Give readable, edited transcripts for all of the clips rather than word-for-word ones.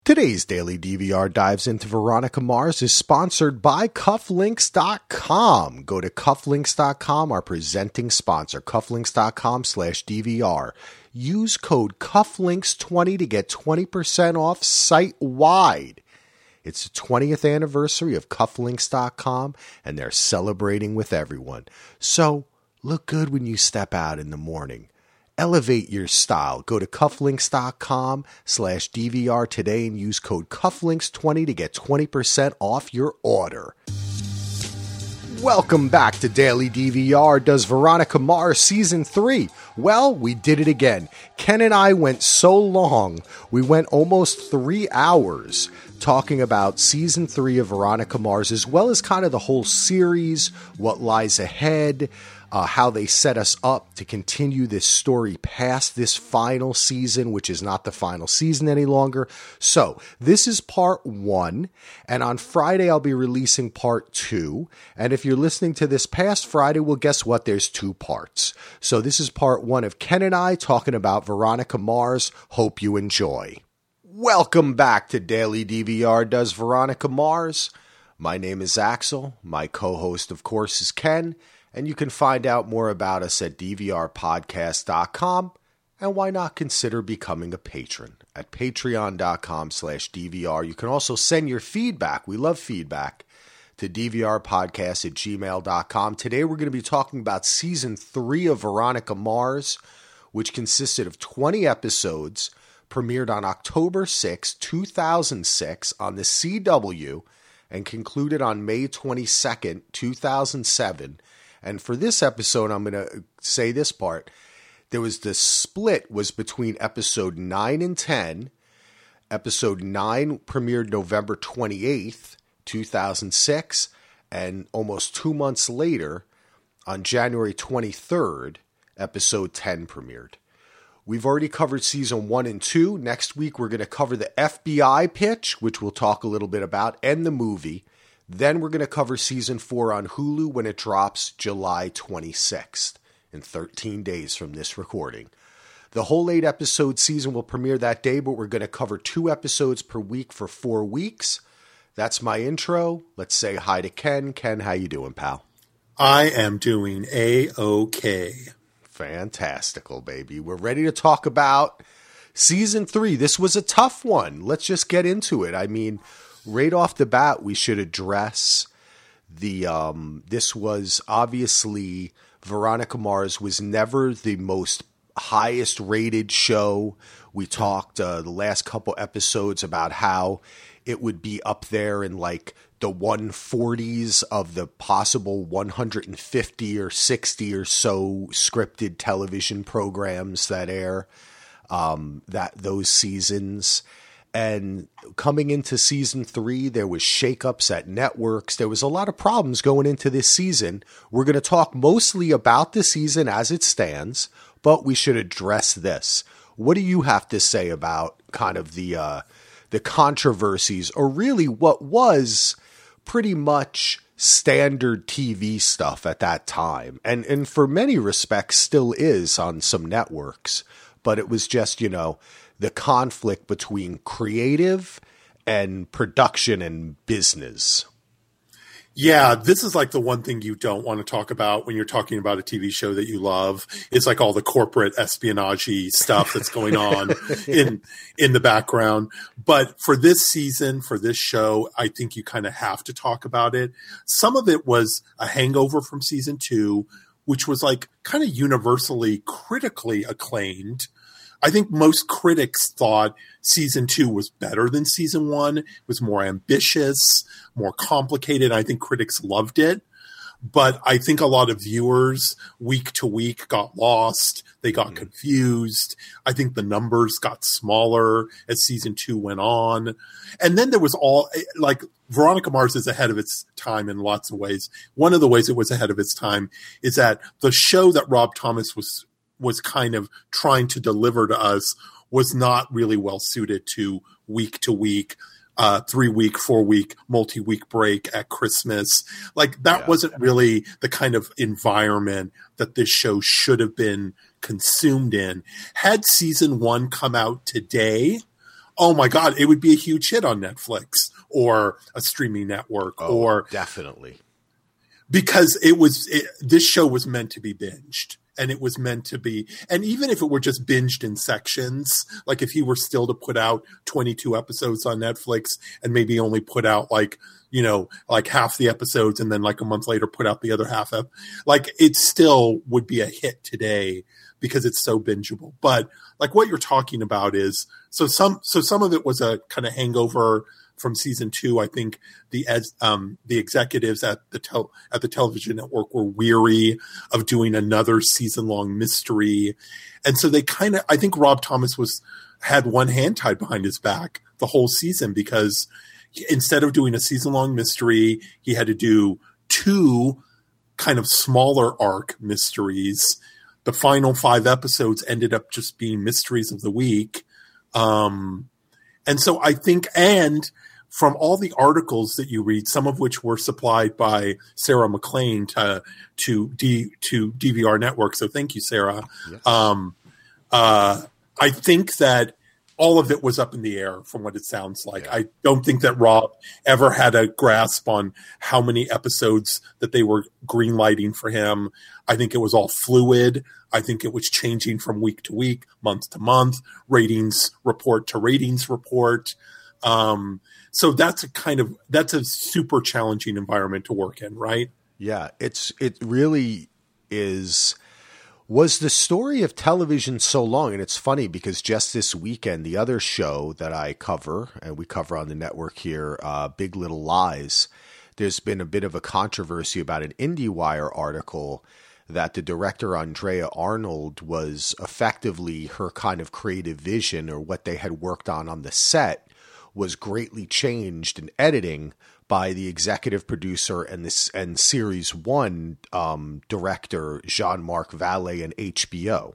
Today's Daily DVR dives into Veronica Mars is sponsored by Cufflinks.com. Go to Cufflinks.com, our presenting sponsor, Cufflinks.com/DVR. Use code Cufflinks20 to get 20% off site-wide. It's the 20th anniversary of Cufflinks.com, and they're celebrating with everyone. So, look good when you step out in the morning. Elevate your style. Go to cufflinks.com/DVR today and use code Cufflinks20 to get 20% off your order. Welcome back to Daily DVR. Does Veronica Mars Season 3? Well, we did it again. Ken and I went so long. We went almost 3 hours talking about Season 3 of Veronica Mars, as well as kind of the whole series, what lies ahead, how they set us up to continue this story past this final season, which is not the final season any longer. So this is part 1, and on Friday I'll be releasing part 2. And if you're listening to this past Friday, well, guess what? There's 2 parts. So this is part 1 of Ken and I talking about Veronica Mars. Hope you enjoy. Welcome back to Daily DVR Does Veronica Mars? My name is Axel. My co-host, of course, is Ken. And you can find out more about us at dvrpodcast.com. And why not consider becoming a patron at patreon.com/DVR. You can also send your feedback. We love feedback to dvrpodcast@gmail.com. Today we're going to be talking about Season 3 of Veronica Mars, which consisted of 20 episodes, premiered on October 6, 2006 on the CW, and concluded on May 22nd, 2007. And for this episode, I'm going to say this part. There was the split was between episode 9 and 10. Episode 9 premiered November 28th, 2006. And almost 2 months later, on January 23rd, episode 10 premiered. We've already covered season 1 and 2. Next week, we're going to cover the FBI pitch, which we'll talk a little bit about, and the movie. Then we're going to cover Season 4 on Hulu when it drops July 26th, in 13 days from this recording. The whole 8-episode season will premiere that day, but we're going to cover 2 episodes per week for 4 weeks. That's my intro. Let's say hi to Ken. Ken, how you doing, pal? I am doing A-OK. Fantastical, baby. We're ready to talk about Season 3. This was a tough one. Let's just get into it. I mean, right off the bat, we should address the, this was obviously, Veronica Mars was never the most highest rated show. We talked the last couple episodes about how it would be up there in like the 140s of the possible 150 or 60 or so scripted television programs that air those seasons. And coming into Season 3, there was shakeups at networks. There was a lot of problems going into this season. We're going to talk mostly about the season as it stands, but we should address this. What do you have to say about kind of the controversies, or really what was pretty much standard TV stuff at that time? And for many respects still is on some networks, but it was just, you know, the conflict between creative and production and business. Yeah, this is like the one thing you don't want to talk about when you're talking about a TV show that you love. It's like all the corporate espionage-y stuff that's going on in the background. But for this season, for this show, I think you kind of have to talk about it. Some of it was a hangover from season 2, which was like kind of universally critically acclaimed. I think most critics thought season 2 was better than season 1. It was more ambitious, more complicated. I think critics loved it. But I think a lot of viewers week to week got lost. They got confused. I think the numbers got smaller as season 2 went on. And then there was all like Veronica Mars is ahead of its time in lots of ways. One of the ways it was ahead of its time is that the show that Rob Thomas was kind of trying to deliver to us was not really well suited to week, 3-week, 4-week, multi-week break at Christmas. Like that wasn't really the kind of environment that this show should have been consumed in. Had season 1 come out today, oh my God, it would be a huge hit on Netflix or a streaming network, or definitely, because this show was meant to be binged. And it was meant to be, and even if it were just binged in sections, like if he were still to put out 22 episodes on Netflix and maybe only put out like half the episodes and then like a month later put out the other half, like it still would be a hit today because it's so bingeable. But like what you're talking about is, so some of it was a kind of hangover from season 2. I think the executives at the television network were weary of doing another season-long mystery, and so they I think Rob Thomas had one hand tied behind his back the whole season, because instead of doing a season-long mystery, he had to do 2 kind of smaller arc mysteries. The final 5 episodes ended up just being mysteries of the week. And so I think, and from all the articles that you read, some of which were supplied by Sarah McLean to DVR Network, so thank you, Sarah. Yes. I think that all of it was up in the air from what it sounds like. Yeah. I don't think that Rob ever had a grasp on how many episodes that they were greenlighting for him. I think it was all fluid. I think it was changing from week to week, month to month, ratings report to ratings report. So that's a super challenging environment to work in, right? Yeah, it really is. Was the story of television so long? And it's funny because just this weekend, the other show that I cover, and we cover on the network here, Big Little Lies, there's been a bit of a controversy about an IndieWire article that the director, Andrea Arnold, was effectively her kind of creative vision, or what they had worked on the set, was greatly changed in editing by the executive producer and series 1 director Jean-Marc Vallée and HBO.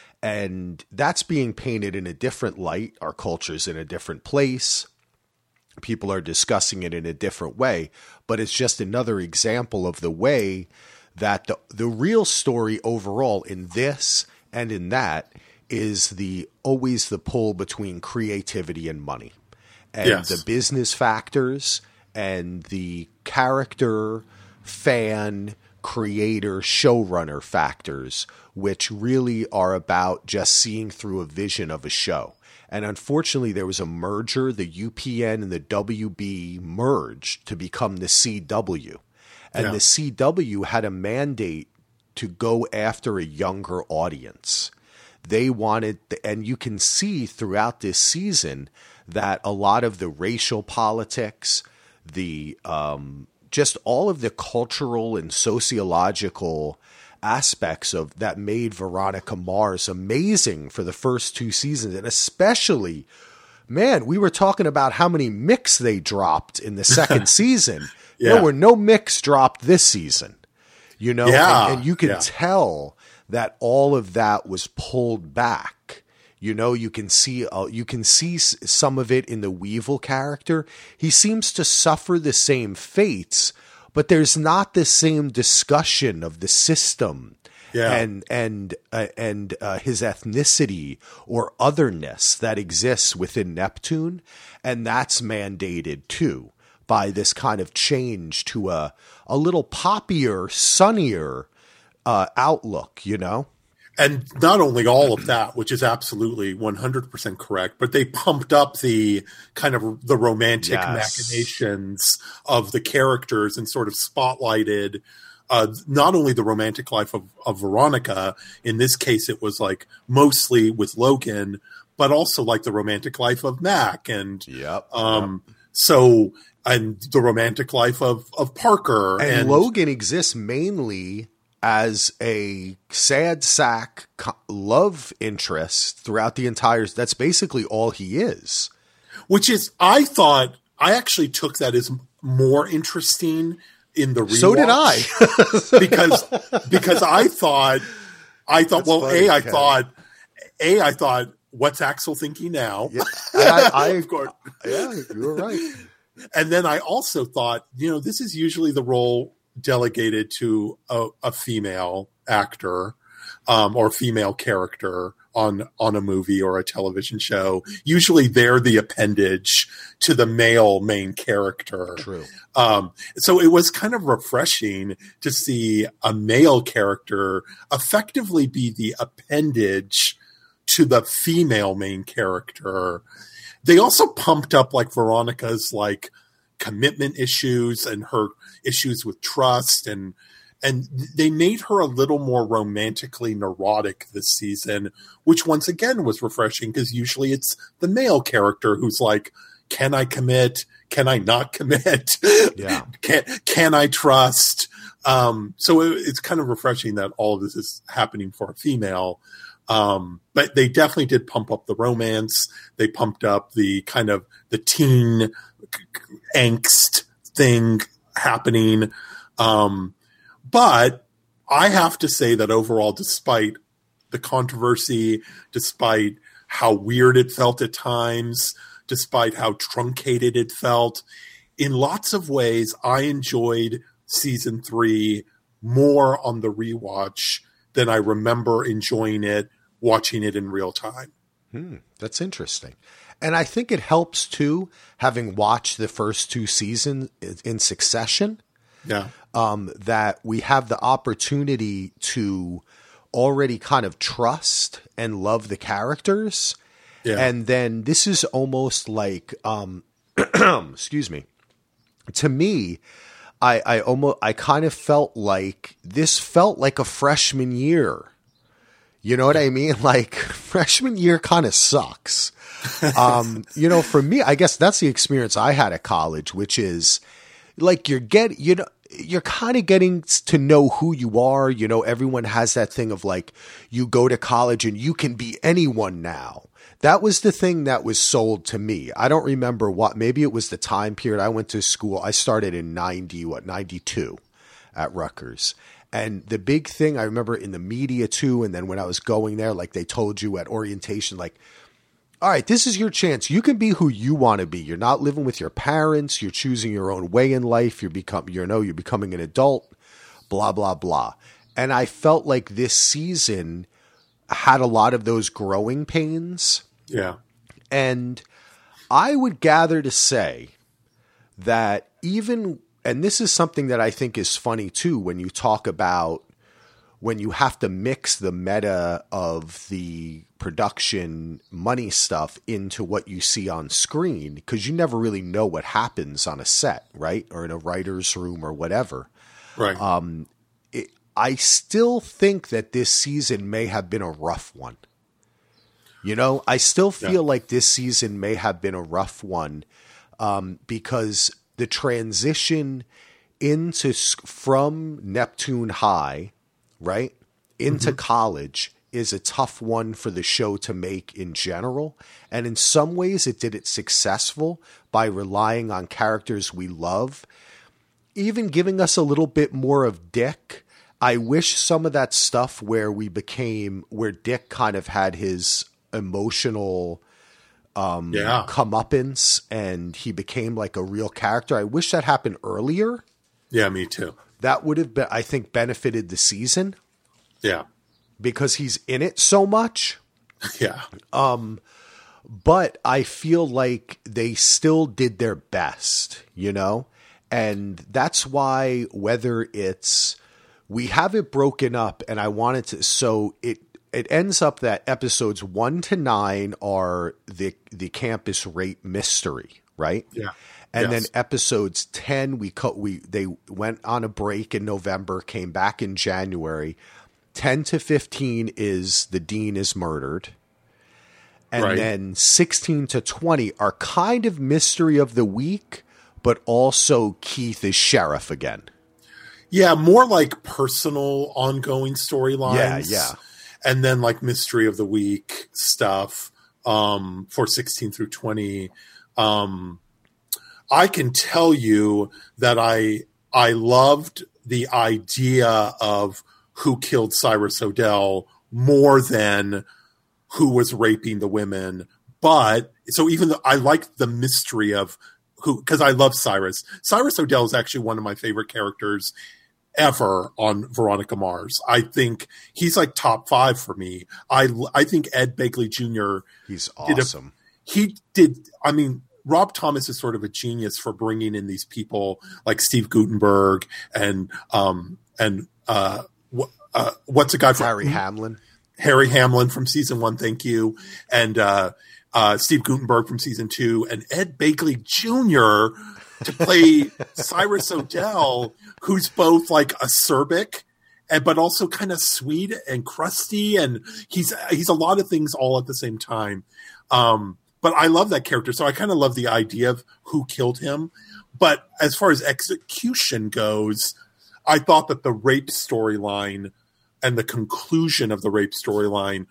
And that's being painted in a different light. Our culture's in a different place. People are discussing it in a different way, but it's just another example of the way that the real story overall in this and in that is always the pull between creativity and money. And yes, the business factors and the character, fan, creator, showrunner factors, which really are about just seeing through a vision of a show. And unfortunately, there was a merger. The UPN and the WB merged to become the CW. And the CW had a mandate to go after a younger audience. They wanted, and you can see throughout this season that a lot of the racial politics, the just all of the cultural and sociological aspects of that made Veronica Mars amazing for the first 2 seasons. And especially, man, we were talking about how many mix they dropped in the second season. Yeah. There were no mix dropped this season, and you can tell that all of that was pulled back. You can see some of it in the Weevil character. He seems to suffer the same fates, but there's not the same discussion of the system and his ethnicity or otherness that exists within Neptune, and that's mandated too by this kind of change to a little poppier, sunnier outlook, And not only all of that, which is absolutely 100% correct, but they pumped up the kind of the romantic machinations of the characters and sort of spotlighted not only the romantic life of Veronica. In this case, it was like mostly with Logan, but also like the romantic life of Mac and and the romantic life of Parker. And Logan exists mainly as a sad sack love interest throughout the entire. That's basically all he is. Which is, I actually took that as more interesting in the rewatch. So did I. because I thought, that's well, funny, I thought, what's Axel thinking now? Yeah, of course. Yeah, you were right. And then I also thought, this is usually the role delegated to a female actor or female character on a movie or a television show. Usually they're the appendage to the male main character. True. So it was kind of refreshing to see a male character effectively be the appendage to the female main character. They also pumped up like Veronica's like commitment issues and her issues with trust, and they made her a little more romantically neurotic this season, which once again was refreshing because usually it's the male character who's like, can I commit? Can I not commit? Yeah. Can I trust? So it's kind of refreshing that all of this is happening for a female. But they definitely did pump up the romance. They pumped up the kind of the teen angst thing happening. But I have to say that overall, despite the controversy, despite how weird it felt at times, despite how truncated it felt, in lots of ways, I enjoyed season 3 more on the rewatch than I remember enjoying it watching it in real time. That's interesting. And I think it helps too, having watched the first 2 seasons in succession. Yeah. That we have the opportunity to already kind of trust and love the characters. Yeah. And then this is almost like, excuse me, to me, I kind of felt like this felt like a freshman year. You know what I mean? Like freshman year kind of sucks. For me, I guess that's the experience I had at college, which is like you're kind of getting to know who you are. You know, everyone has that thing of like, you go to college and you can be anyone now. That was the thing that was sold to me. I don't remember maybe it was the time period I went to school. I started in 92 at Rutgers. And the big thing I remember in the media too, and then when I was going there, like they told you at orientation, like, all right, this is your chance. You can be who you want to be. You're not living with your parents. You're choosing your own way in life. You're becoming an adult, blah, blah, blah. And I felt like this season had a lot of those growing pains. Yeah. And I would gather to say that and this is something that I think is funny too, when you talk about when you have to mix the meta of the production money stuff into what you see on screen, because you never really know what happens on a set, right? Or in a writer's room or whatever. Right. I still think that this season may have been a rough one. You know, I still feel like this season may have been a rough one because the transition from Neptune High, right, into college is a tough one for the show to make in general. And in some ways it did it successful by relying on characters we love, even giving us a little bit more of Dick. I wish some of that stuff where Dick kind of had his emotional comeuppance and he became like a real character. I wish that happened earlier. Yeah, me too. That would have been, I think, benefited the season. Yeah. Because he's in it so much. Yeah. But I feel like they still did their best, you know? And that's why we have it broken up, and I wanted to, so it ends up that episodes 1 to 9 are the campus rape mystery, right? Yeah. And then episodes 10, they went on a break in November, came back in January. 10 to 15 is the dean is murdered. And then 16 to 20 are kind of mystery of the week, but also Keith is sheriff again. Yeah, more like personal ongoing storylines. Yeah. And then like mystery of the week stuff for 16 through 20. I can tell you that I loved the idea of who killed Cyrus O'Dell more than who was raping the women. But so even though I liked the mystery of who, because I love Cyrus. Cyrus O'Dell is actually one of my favorite characters ever on Veronica Mars. I think he's like top 5 for me. I think Ed Begley Jr. He's awesome. Rob Thomas is sort of a genius for bringing in these people like Steve Guttenberg and what's a guy from Harry Hamlin? Harry Hamlin from season 1. Thank you. And Steve Guttenberg from season 2 and Ed Begley Jr. to play Cyrus O'Dell, who's both like acerbic but also kind of sweet and crusty. And he's a lot of things all at the same time. But I love that character. So I kind of love the idea of who killed him. But as far as execution goes, I thought that the rape storyline and the conclusion of the rape storyline,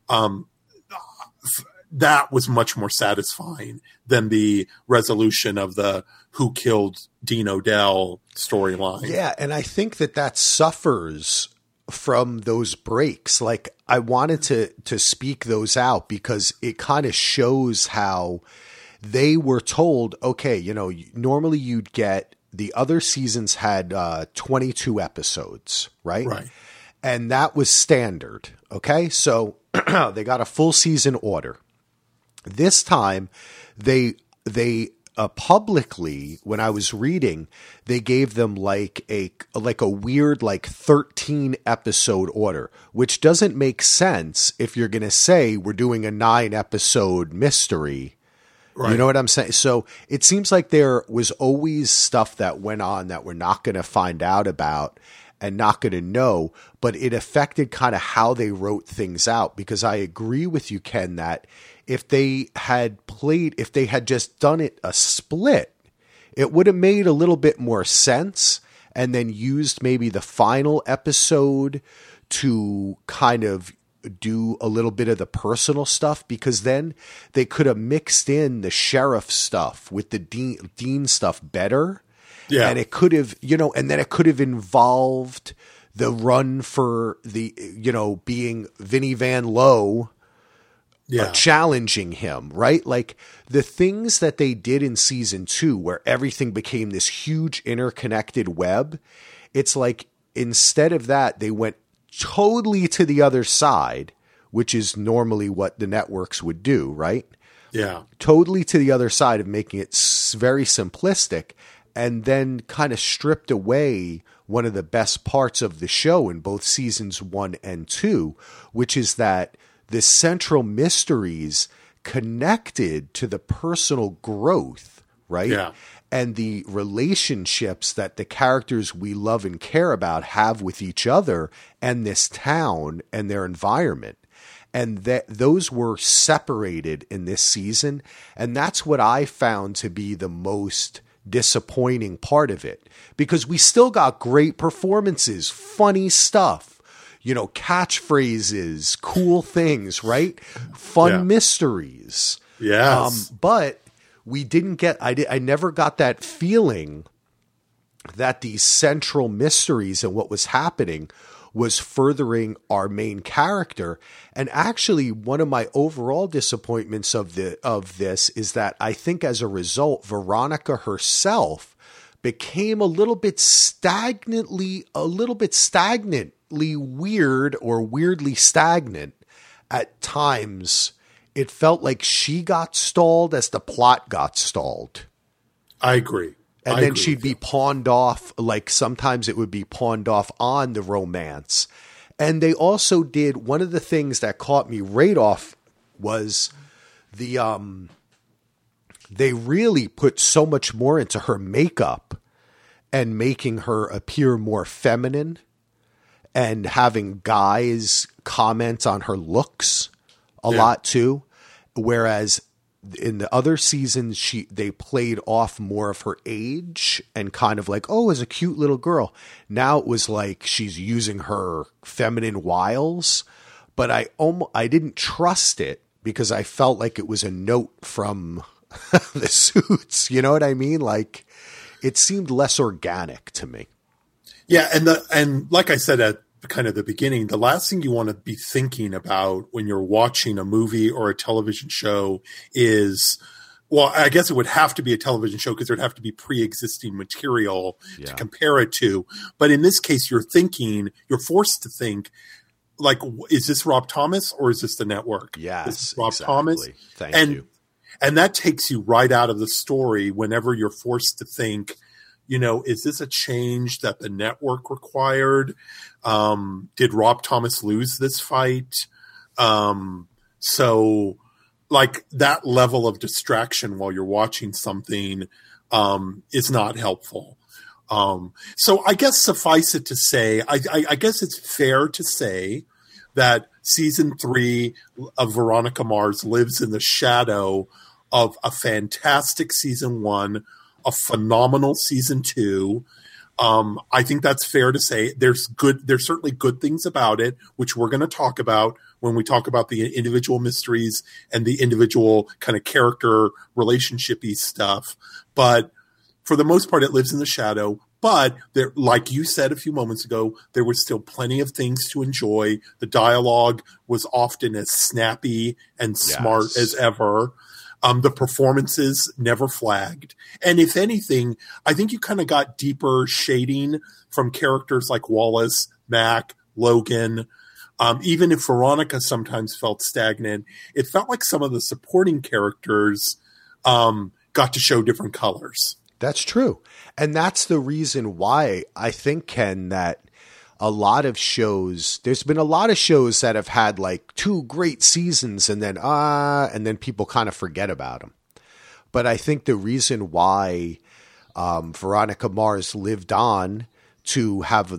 that was much more satisfying than the resolution of the who killed Dean O'Dell storyline. Yeah, and I think that suffers from those breaks. Like, I wanted to speak those out because it kind of shows how they were told, okay, normally you'd get the other seasons had 22 episodes, right? Right. And that was standard. Okay. So they got a full season order. This time they publicly, when I was reading, they gave them like a weird, 13 episode order, which doesn't make sense if you're going to say we're doing a 9 episode mystery. Right. You know what I'm saying? So it seems like there was always stuff that went on that we're not going to find out about and not going to know, but it affected kind of how they wrote things out, because I agree with you, Ken, that if they had just done it a split, it would have made a little bit more sense, and then used maybe the final episode to kind of do a little bit of the personal stuff, because then they could have mixed in the sheriff stuff with the Dean stuff better. Yeah. And it could have, and then it could have involved the run for the, being Vinnie Van Lowe challenging him, right? Like the things that they did in season 2, where everything became this huge interconnected web. It's like, instead of that, they went totally to the other side, which is normally what the networks would do, right? Yeah. Totally to the other side of making it very simplistic, and then kind of stripped away one of the best parts of the show in both seasons 1 and 2, which is that the central mysteries connected to the personal growth, right? Yeah. And the relationships that the characters we love and care about have with each other and this town and their environment. And that those were separated in this season. And that's what I found to be the most disappointing part of it, because we still got great performances, funny stuff, catchphrases, cool things, right? Fun mysteries. Yes. But we didn't get, I never got that feeling that these central mysteries and what was happening was furthering our main character. And actually, one of my overall disappointments of this is that I think as a result, Veronica herself became a little bit stagnantly weird, or weirdly stagnant at times. It felt like she got stalled as the plot got stalled. I agree. And then she'd be pawned off, like sometimes it would be pawned off on the romance. And they also did, one of the things that caught me right off was they really put so much more into her makeup and making her appear more feminine and having guys comment on her looks a lot too. Whereas in the other seasons, they played off more of her age and kind of like, oh, as a cute little girl. Now it was like she's using her feminine wiles, but I didn't trust it because I felt like it was a note from the Suits. You know what I mean? Like it seemed less organic to me. Yeah, and like I said at kind of the beginning, the last thing you want to be thinking about when you're watching a movie or a television show is Well, I guess it would have to be a television show because there'd have to be pre-existing material to compare it to. But in this case, you're forced to think, like, is this Rob Thomas or is this the network? Yes, this is Rob exactly. Thomas. Thank you. And that takes you right out of the story whenever you're forced to think, is this a change that the network required? Did Rob Thomas lose this fight? So like that level of distraction while you're watching something is not helpful. So I guess suffice it to say, I guess it's fair to say that season 3 of Veronica Mars lives in the shadow of a fantastic season 1, a phenomenal season 2. I think that's fair to say. There's certainly good things about it, which we're going to talk about when we talk about the individual mysteries and the individual kind of character relationship-y stuff. But for the most part, it lives in the shadow. But there, like you said a few moments ago, there was still plenty of things to enjoy. The dialogue was often as snappy and smart as ever. The performances never flagged. And if anything, I think you kind of got deeper shading from characters like Wallace, Mac, Logan. Even if Veronica sometimes felt stagnant, it felt like some of the supporting characters got to show different colors. That's true. And that's the reason why I think, Ken, that a lot of shows, there's been a lot of shows that have had like 2 great seasons and then people kind of forget about them. But I think the reason why Veronica Mars lived on to have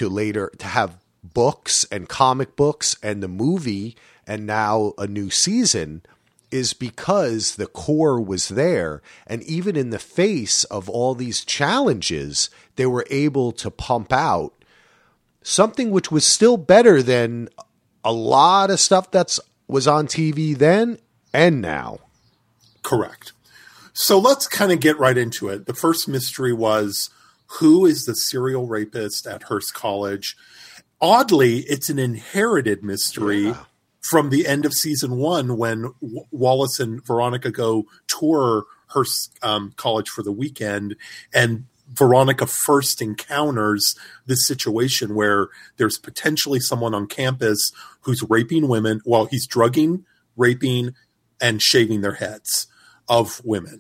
books and comic books and the movie and now a new season is because the core was there. And even in the face of all these challenges, they were able to pump out something which was still better than a lot of stuff was on TV then and now. Correct. So let's kind of get right into it. The first mystery was, who is the serial rapist at Hearst College? Oddly, it's an inherited mystery from the end of season 1 when Wallace and Veronica go tour Hearst College for the weekend, and Veronica first encounters this situation where there's potentially someone on campus who's raping women. Well, he's drugging, raping, and shaving their heads of women.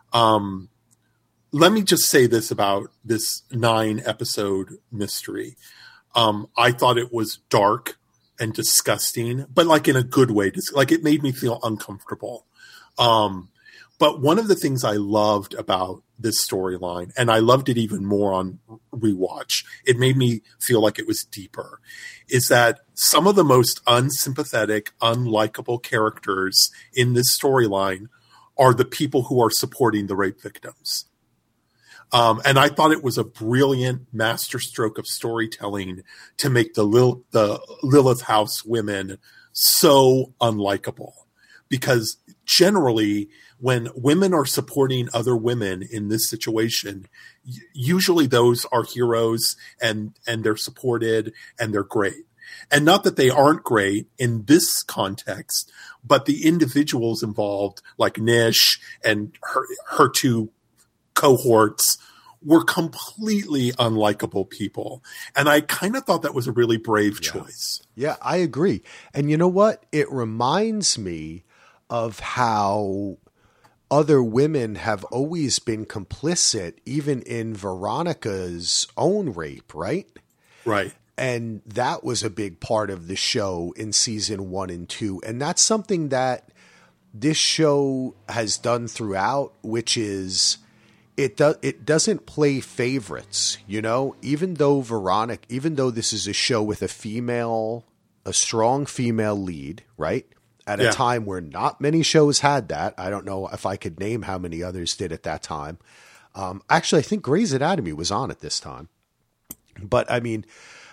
Let me just say this about this 9-episode mystery. I thought it was dark and disgusting, but like in a good way. Like it made me feel uncomfortable. But one of the things I loved about this storyline, and I loved it even more on rewatch, it made me feel like it was deeper, is that some of the most unsympathetic, unlikable characters in this storyline are the people who are supporting the rape victims. And I thought it was a brilliant masterstroke of storytelling to make the Lilith House women so unlikable. Because generally, when women are supporting other women in this situation, usually those are heroes and they're supported and they're great. And not that they aren't great in this context, but the individuals involved, like Nish and her 2 cohorts, were completely unlikable people. And I kind of thought that was a really brave choice. Yeah, I agree. And you know what? It reminds me of how other women have always been complicit, even in Veronica's own rape, right? Right. And that was a big part of the show in season 1 and 2. And that's something that this show has done throughout, which is it doesn't play favorites, even though this is a show with a strong female lead, right? At a time where not many shows had that. I don't know if I could name how many others did at that time. Actually, I think Grey's Anatomy was on at this time. But I mean,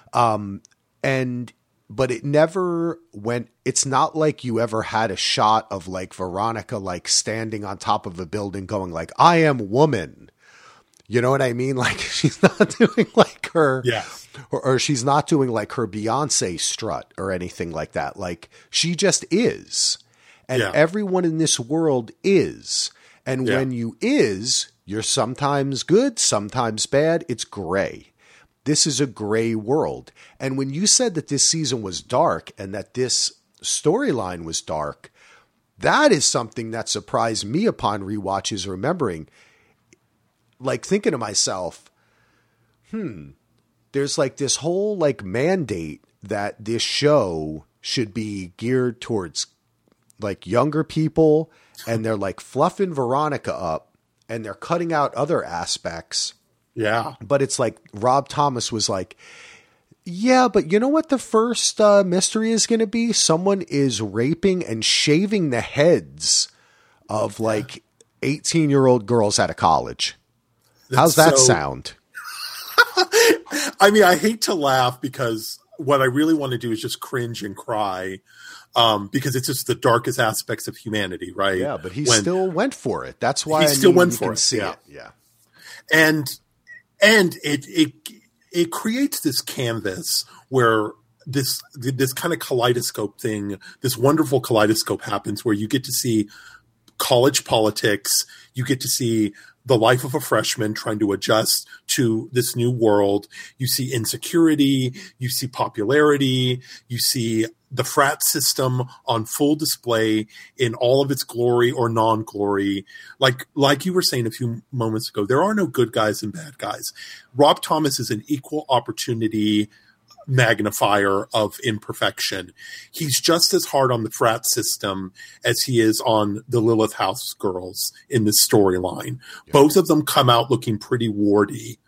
but it never went, it's not like you ever had a shot of like Veronica, like standing on top of a building going like, I am woman. You know what I mean? Like she's not doing like her, or she's not doing like her Beyonce strut or anything like that. Like she just is. And everyone in this world is. And Yeah. when you is, you're sometimes good, sometimes bad. It's gray. This is a gray world. And when you said that this season was dark and that this storyline was dark, that is something that surprised me upon rewatches, remembering, like thinking to myself, there's like this whole like mandate that this show should be geared towards like younger people, and they're like fluffing Veronica up and they're cutting out other aspects. Yeah. But it's like Rob Thomas was like, yeah, but you know what the first mystery is going to be? Someone is raping and shaving the heads of like 18-year-old girls out of college. How's that sound? I mean, I hate to laugh because what I really want to do is just cringe and cry, because it's just the darkest aspects of humanity, right? Yeah, but he still went for it. That's why he still went for it. Yeah. And it creates this canvas where this kind of kaleidoscope thing, this wonderful kaleidoscope happens where you get to see college politics, you get to see the life of a freshman trying to adjust to this new world. You see insecurity, you see popularity, you see the frat system on full display in all of its glory or non-glory. Like you were saying a few moments ago, there are no good guys and bad guys. Rob Thomas is an equal opportunity magnifier of imperfection. He's just as hard on the frat system as he is on the Lilith House girls in this storyline. Yeah. Both of them come out looking pretty warty.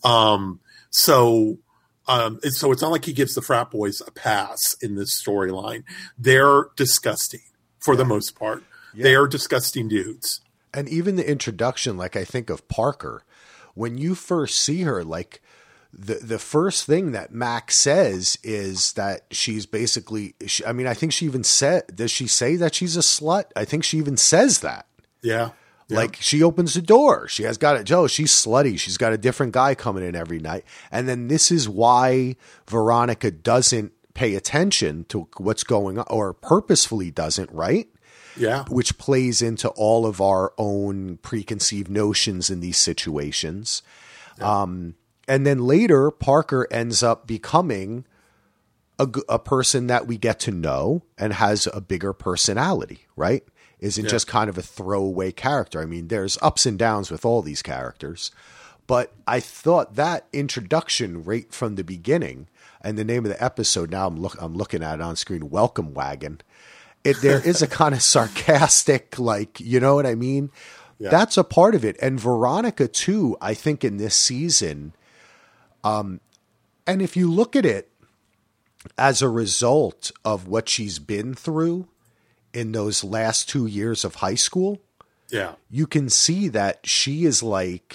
So it's not like he gives the frat boys a pass in this storyline. They're disgusting for the most part. Yeah. They are disgusting dudes. And even the introduction, like I think of Parker, when you first see her, like the first thing that Max says is that she's basically, I think she even said, does she say that she's a slut? I think she even says that. Yeah. Like she opens the door. She has got it. Joe, she's slutty. She's got a different guy coming in every night. And then this is why Veronica doesn't pay attention to what's going on, or purposefully doesn't, right? Yeah. Which plays into all of our own preconceived notions in these situations. Yeah. And then later, Parker ends up becoming a person that we get to know and has a bigger personality, right? Isn't just kind of a throwaway character. I mean, there's ups and downs with all these characters. But I thought that introduction right from the beginning, and the name of the episode, now I'm looking at it on screen, Welcome Wagon. There is a kind of sarcastic, like, you know what I mean? Yeah. That's a part of it. And Veronica, too, I think in this season, and if you look at it as a result of what she's been through in those last 2 years of high school, yeah, you can see that she is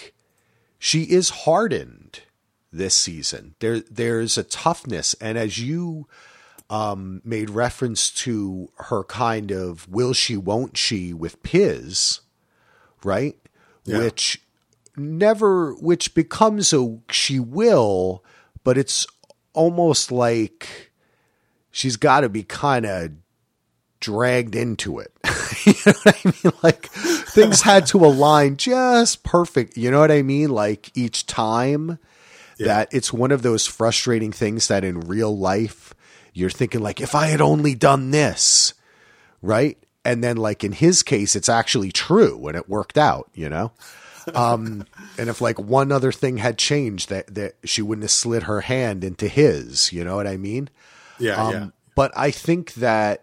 hardened this season. There's a toughness. And as you made reference to her kind of will she, won't she with Piz, right? Yeah. Which becomes a she will, but it's almost like she's got to be kind of dragged into it. You know what I mean? Like things had to align just perfect. You know what I mean? Like each time that it's one of those frustrating things that in real life you're thinking like, if I had only done this, right? And then like in his case, it's actually true and it worked out, you know? And if like one other thing had changed, that she wouldn't have slid her hand into his, you know what I mean? Yeah. But I think that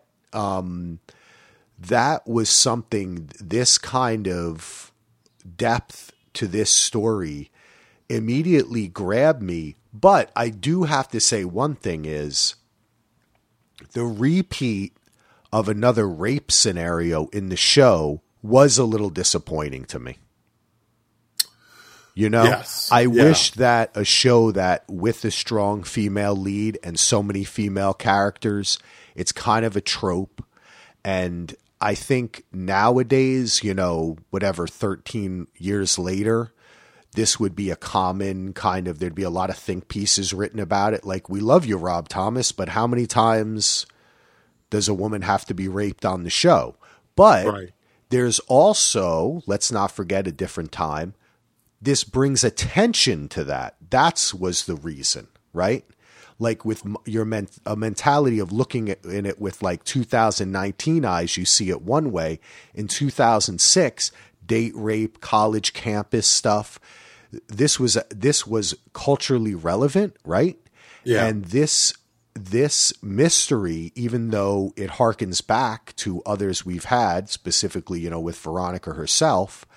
that was something, this kind of depth to this story immediately grabbed me. But I do have to say one thing is the repeat of another rape scenario in the show was a little disappointing to me. You know, yes. I wish that a show that with a strong female lead and so many female characters, it's kind of a trope. And I think nowadays, you know, whatever, 13 years later, this would be a common kind of, there'd be a lot of think pieces written about it. Like, we love you, Rob Thomas, but how many times does a woman have to be raped on the show? But There's also, let's not forget, a different time. This brings attention to that. Was the reason, right? Like with your a mentality of looking in it with like 2019 eyes, you see it one way. In 2006, date rape, college campus stuff. This was culturally relevant, right? Yeah. And this mystery, even though it harkens back to others we've had, specifically, with Veronica herself,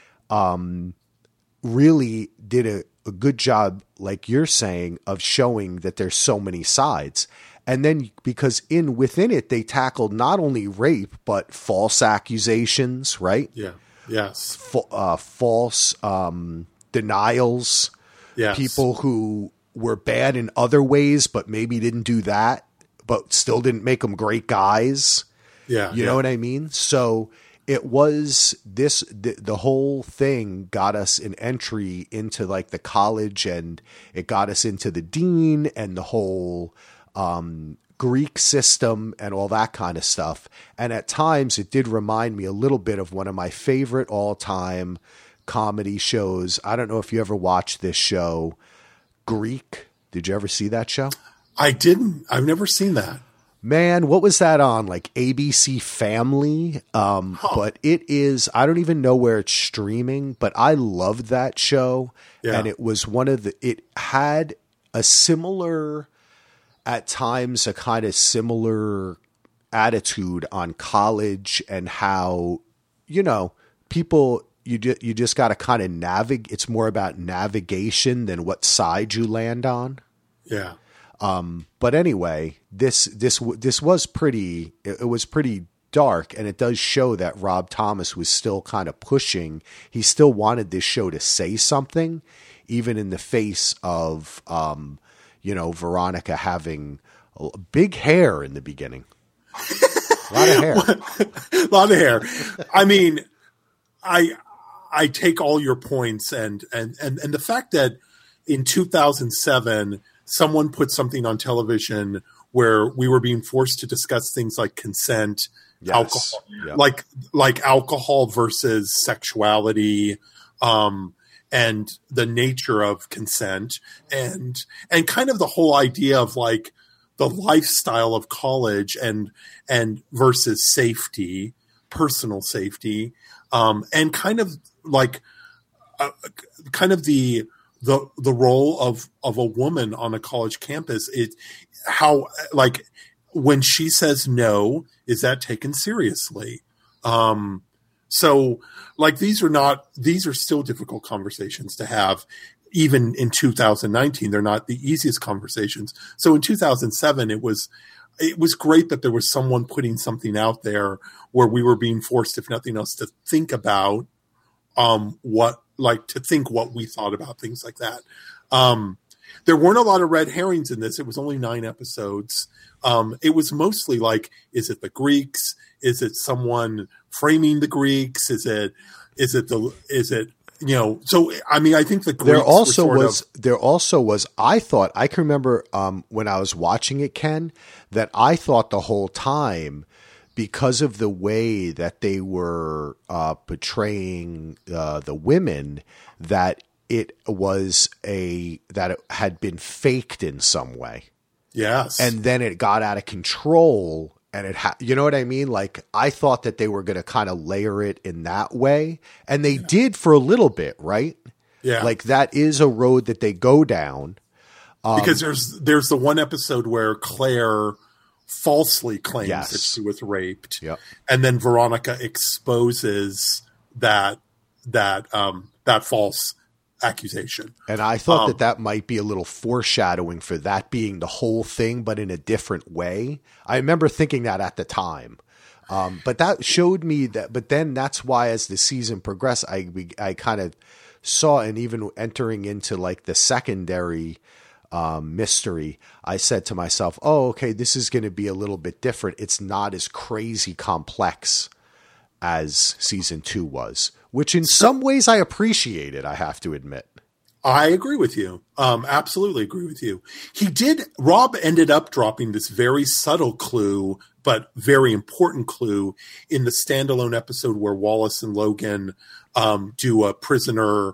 really did a good job, like you're saying, of showing that there's so many sides. And then because within it, they tackled not only rape, but false accusations, right? Yeah. Yes. False denials. Yes. People who were bad in other ways, but maybe didn't do that, but still didn't make them great guys. Yeah. You know what I mean? So it was the whole thing got us an entry into like the college, and it got us into the dean and the whole Greek system and all that kind of stuff. And at times it did remind me a little bit of one of my favorite all-time comedy shows. I don't know if you ever watched this show, Greek. Did you ever see that show? I didn't. I've never seen that. Man, what was that on? Like ABC Family? But it is, I don't even know where it's streaming, but I loved that show. Yeah. And it was it had a similar, at times, a kind of similar attitude on college and how, people, you just got to kind of navigate. It's more about navigation than what side you land on. Yeah. But anyway, this was pretty, it was pretty dark, and it does show that Rob Thomas was still kind of pushing. He still wanted this show to say something, even in the face of, Veronica having big hair in the beginning. A lot of hair. A lot of hair. I mean, I take all your points and the fact that in 2007, someone put something on television where we were being forced to discuss things like consent, yes, alcohol, yep, like alcohol versus sexuality, and the nature of consent, and kind of the whole idea of like the lifestyle of college and versus safety, personal safety, and kind of like the role of a woman on a college campus. How like when she says no, is that taken seriously? So like these are still difficult conversations to have. Even in 2019, they're not the easiest conversations. So in 2007, it was great that there was someone putting something out there where we were being forced, if nothing else, to think about what we thought about things like that. There weren't a lot of red herrings in this. It was only 9 episodes. It was mostly like, is it the Greeks? Is it someone framing the Greeks? So I mean, I think the Greeks there also was, I can remember, when I was watching it, Ken, that I thought the whole time, because of the way that they were portraying the women, that it had been faked in some way. Yes. And then it got out of control, and you know what I mean? Like, I thought that they were going to kind of layer it in that way, and they did for a little bit, right? Yeah. Like, that is a road that they go down. Because there's the one episode where Claire falsely claims that she was raped. Yep. And then Veronica exposes that false accusation. And I thought that might be a little foreshadowing for that being the whole thing, but in a different way. I remember thinking that at the time. But that showed me that, but then that's why as the season progressed, I kind of saw, and even entering into like the secondary mystery, I said to myself, oh, okay, this is going to be a little bit different. It's not as crazy complex as season 2 was, which in some ways I appreciated, I have to admit. I agree with you. Absolutely agree with you. Rob ended up dropping this very subtle clue, but very important clue in the standalone episode where Wallace and Logan do a prison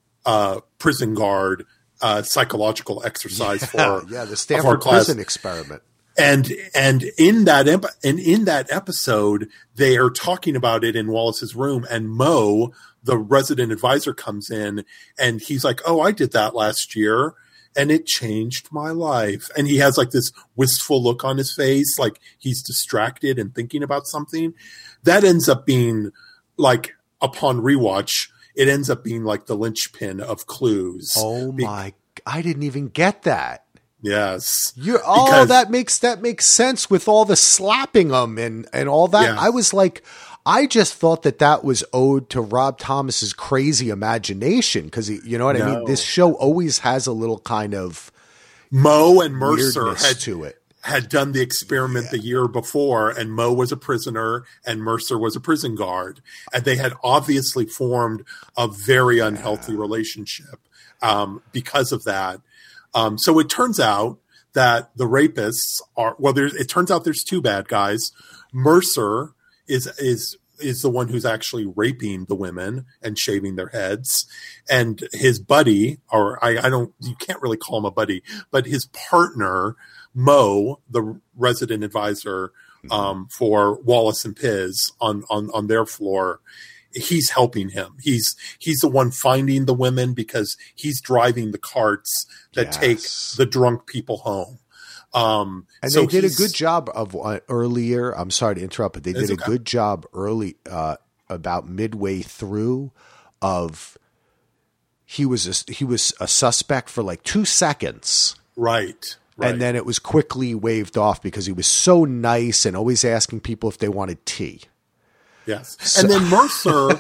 guard psychological exercise for the Stanford prison experiment. And in that episode, they are talking about it in Wallace's room, and Mo, the resident advisor, comes in and he's like, "Oh, I did that last year and it changed my life." And he has like this wistful look on his face, like he's distracted and thinking about something. That ends up being like, upon rewatch, it ends up being like the linchpin of clues. Oh I didn't even get that. Yes. That makes sense with all the slapping them and all that. Yeah. I was like, I just thought that was owed to Rob Thomas's crazy imagination. Cause you know what I mean? This show always has a little kind of Mo and Mercer had done the experiment the year before, and Mo was a prisoner and Mercer was a prison guard. And they had obviously formed a very unhealthy relationship because of that. So it turns out that the rapists it turns out there's two bad guys. Mercer is the one who's actually raping the women and shaving their heads. And his buddy, you can't really call him a buddy, but his partner, Mo, the resident advisor, for Wallace and Piz on their floor, he's helping him. He's the one finding the women because he's driving the carts that take the drunk people home. And they did a good job of earlier. I'm sorry to interrupt, but they did a good job early, about midway through of he was a suspect for like 2 seconds. Right. And then it was quickly waved off because he was so nice and always asking people if they wanted tea. Yes. So. And then Mercer,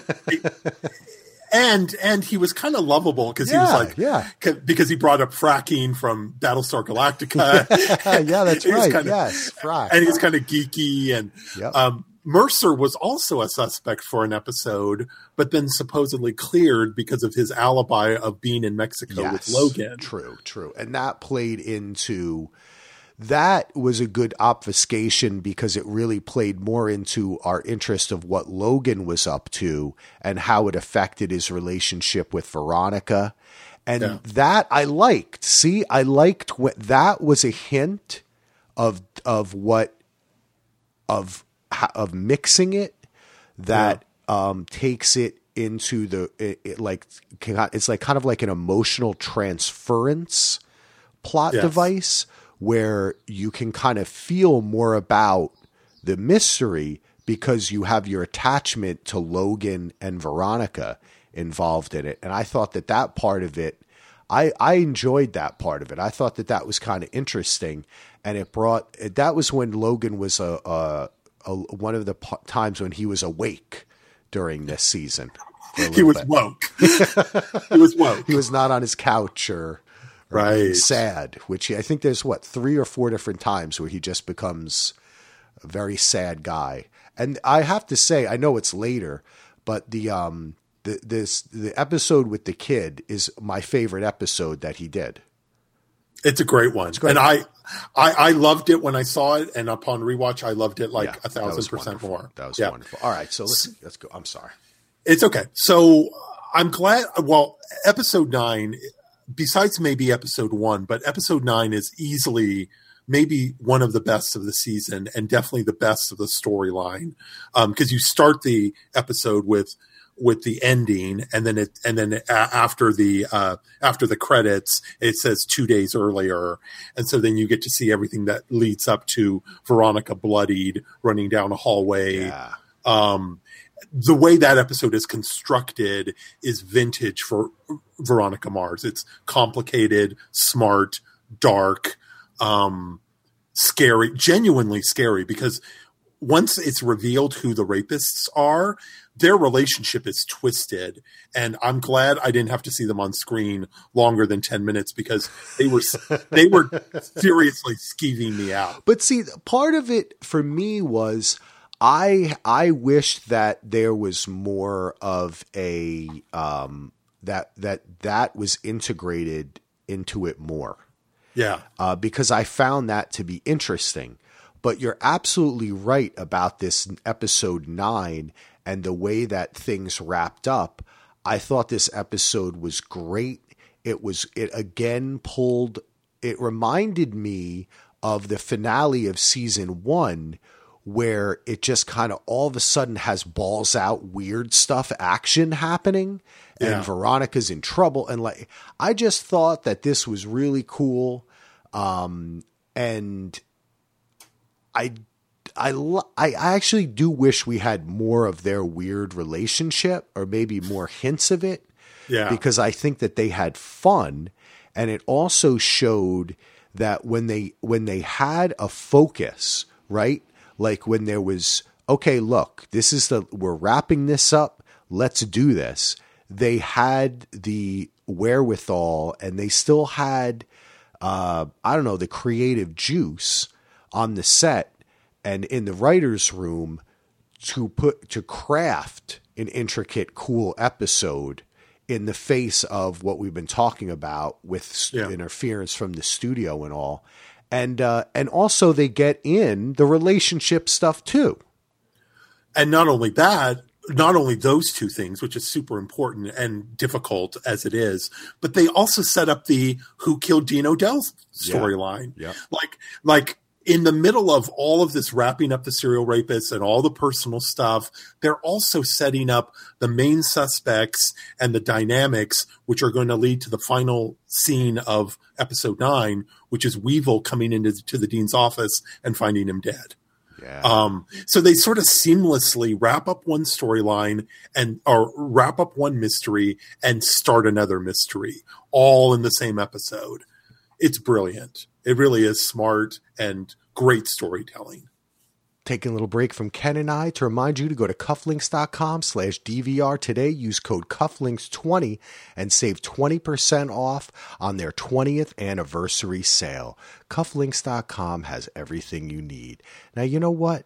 and he was kind of lovable because he was like, because he brought up fracking from Battlestar Galactica. Yeah, that's right. Frack. And he's kind of geeky. And Mercer was also a suspect for an episode, but then supposedly cleared because of his alibi of being in Mexico with Logan. True. And that played into... That was a good obfuscation because it really played more into our interest of what Logan was up to and how it affected his relationship with Veronica. And that I liked. See, I liked what that was a hint of mixing it that takes it into it's like kind of like an emotional transference plot device, where you can kind of feel more about the mystery because you have your attachment to Logan and Veronica involved in it. And I thought that part of it, I enjoyed that part of it. I thought that was kind of interesting. And that was when Logan was one of the times when he was awake during this season. He was woke. He was woke. He was not on his couch or sad, which I think there's 3 or 4 different times where he just becomes a very sad guy. And I have to say, I know it's later, but the episode with the kid is my favorite episode that he did. It's a great one. And I loved it when I saw it, and upon rewatch, I loved it 1,000% more. That was wonderful. All right, so let's go. I'm sorry. It's okay. So I'm glad. Well, episode 9. Besides maybe episode 1, but episode 9 is easily maybe one of the best of the season and definitely the best of the storyline. Because you start the episode with the ending, and then after the credits, it says 2 days earlier, and so then you get to see everything that leads up to Veronica bloodied, running down a hallway. Yeah. The way that episode is constructed is vintage for Veronica Mars. It's complicated, smart, dark, scary, genuinely scary, because once it's revealed who the rapists are, their relationship is twisted. And I'm glad I didn't have to see them on screen longer than 10 minutes because they were seriously skeeving me out. But see, part of it for me was I wished that there was more of a that was integrated into it more. Yeah. Because I found that to be interesting. But you're absolutely right about this episode 9 and the way that things wrapped up. I thought this episode was great. It reminded me of the finale of season 1, where it just kind of all of a sudden has balls out weird stuff, action happening, and Veronica's in trouble. And like, I just thought that this was really cool. And I actually do wish we had more of their weird relationship, or maybe more hints of it. Yeah. Because I think that they had fun, and it also showed that when they had a focus, right? Like when there was, okay, look, we're wrapping this up. Let's do this. They had the wherewithal, and they still had, the creative juice on the set and in the writer's room to craft an intricate, cool episode in the face of what we've been talking about with interference from the studio and all. And also they get in the relationship stuff too. And not only those two things, which is super important and difficult as it is, but they also set up the Who Killed Dean Odell storyline. Yeah. Like in the middle of all of this wrapping up the serial rapists and all the personal stuff, they're also setting up the main suspects and the dynamics, which are going to lead to the final scene of episode 9, which is Weevil coming into the dean's office and finding him dead. Yeah. So they sort of seamlessly wrap up one storyline or wrap up one mystery and start another mystery, all in the same episode. It's brilliant. It really is smart and great storytelling. Taking a little break from Ken and I to remind you to go to cufflinks.com/DVR today. Use code cufflinks20 and save 20% off on their 20th anniversary sale. Cufflinks.com has everything you need. Now, you know what?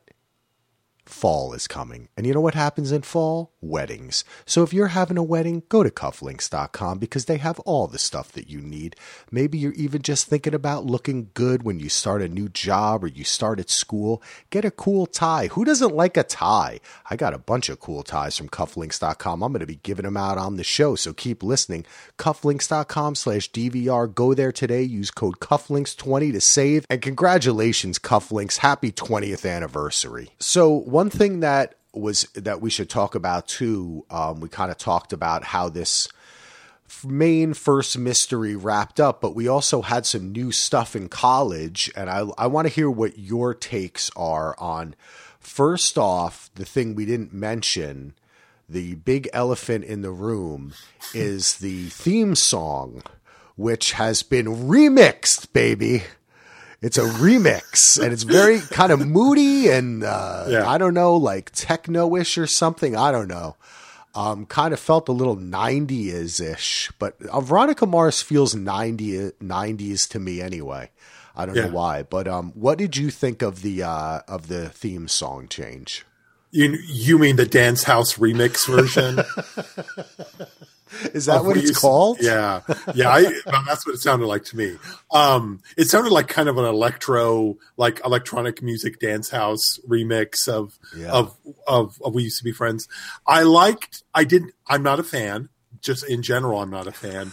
Fall is coming. And you know what happens in fall? Weddings. So if you're having a wedding, go to cufflinks.com because they have all the stuff that you need. Maybe you're even just thinking about looking good when you start a new job or you start at school. Get a cool tie. Who doesn't like a tie? I got a bunch of cool ties from cufflinks.com. I'm going to be giving them out on the show, so keep listening. Cufflinks.com/DVR. Go there today. Use code cufflinks20 to save. And congratulations, Cufflinks. Happy 20th anniversary. So one thing that we should talk about too, we kind of talked about how this main first mystery wrapped up, but we also had some new stuff in college, and I want to hear what your takes are on, first off, the thing we didn't mention, the big elephant in the room, is the theme song, which has been remixed, baby. It's a remix, and it's very kind of moody and, I don't know, like techno-ish or something. I don't know. Kind of felt a little 90s-ish, but Veronica Mars feels 90s to me anyway. I don't know why, but what did you think of the theme song change? You mean the Dance House remix version? Is that what it's called? Yeah. That's what it sounded like to me. It sounded like kind of an electronic music dance house remix of We Used to Be Friends. I'm not a fan. Just in general, I'm not a fan.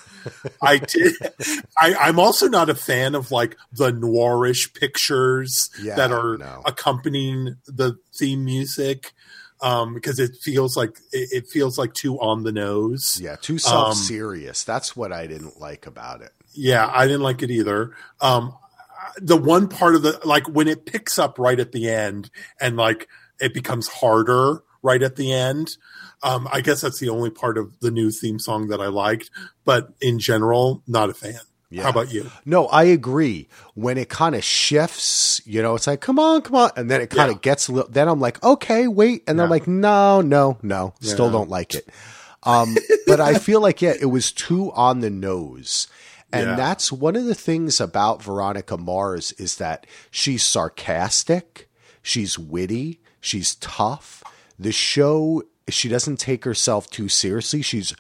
I'm also not a fan of like the noirish pictures that are accompanying the theme music. Because it feels like too on the nose. Yeah, too self-serious. That's what I didn't like about it. Yeah, I didn't like it either. The one part of when it picks up right at the end and like it becomes harder right at the end. I guess that's the only part of the new theme song that I liked. But in general, not a fan. Yeah. How about you? No, I agree. When it kind of shifts, it's like, come on. And then it kind of gets a little, then I'm like, okay, wait. And then I'm like, no, still don't like it. But I feel like, it was too on the nose. And that's one of the things about Veronica Mars is that she's sarcastic. She's witty. She's tough. The show, she doesn't take herself too seriously. She's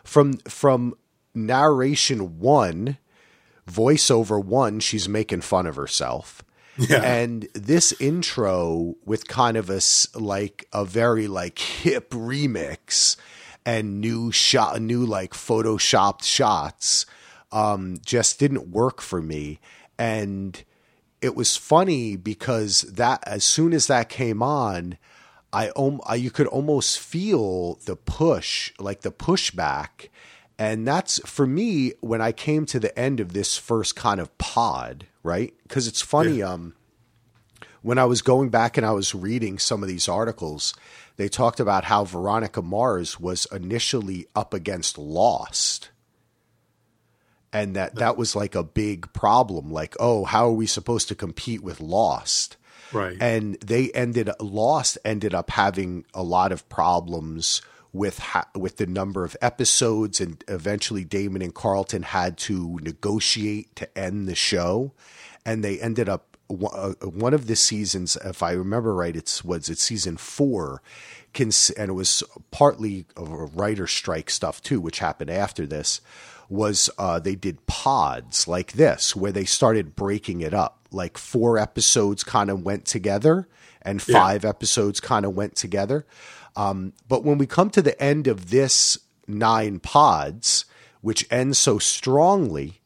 from narration 1, voiceover 1, she's making fun of herself. Yeah. And this intro with kind of a very like hip remix and new like photoshopped shots, just didn't work for me. And it was funny because that as soon as that came on, you could almost feel the push, like the pushback. And that's for me when I came to the end of this first kind of pod, right? Because it's funny, when I was going back and I was reading some of these articles, they talked about how Veronica Mars was initially up against Lost. And that was like a big problem. Like, oh, how are we supposed to compete with Lost? Right. And Lost ended up having a lot of problems with the number of episodes, and eventually Damon and Carlton had to negotiate to end the show, and they ended up one of the seasons, if I remember right, it's season 4, and it was partly a writer strike stuff too, which happened after this. Was they did pods like this where they started breaking it up, like 4 episodes kind of went together and 5 episodes kind of went together. But when we come to the end of this 9 pods, which ends so strongly,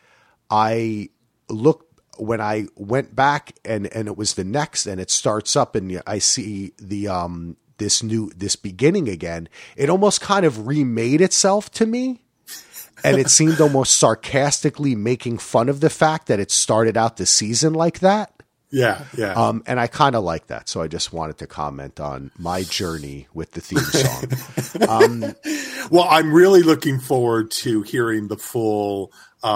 when I went back and it was the next, and it starts up and I see the this beginning again, it almost kind of remade itself to me. And it seemed almost sarcastically making fun of the fact that it started out the season like that. Yeah, yeah. And I kind of like that. So I just wanted to comment on my journey with the theme song. Well, I'm really looking forward to hearing the full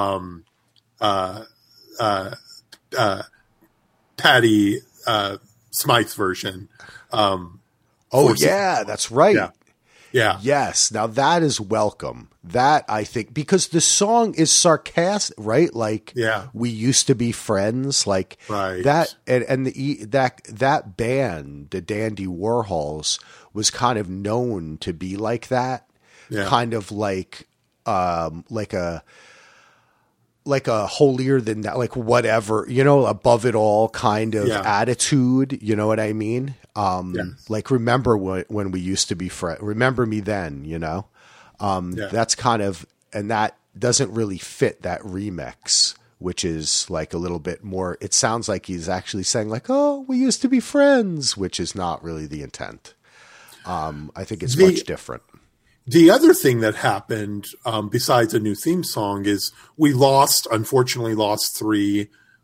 Patty Smythe version. That's right. Yeah. Yeah. Yes. Now that is welcome. That I think, because the song is sarcastic, right? Like, we used to be friends, like that. And that band, the Dandy Warhols, was kind of known to be like that, kind of like a holier than that, like whatever, above it all kind of attitude. You know what I mean? Like, remember when we used to be friends, remember me then, that's kind of, and that doesn't really fit that remix, which is like a little bit more, it sounds like he's actually saying like, oh, we used to be friends, which is not really the intent. I think it's much different. The other thing that happened, besides a new theme song, is we unfortunately lost 3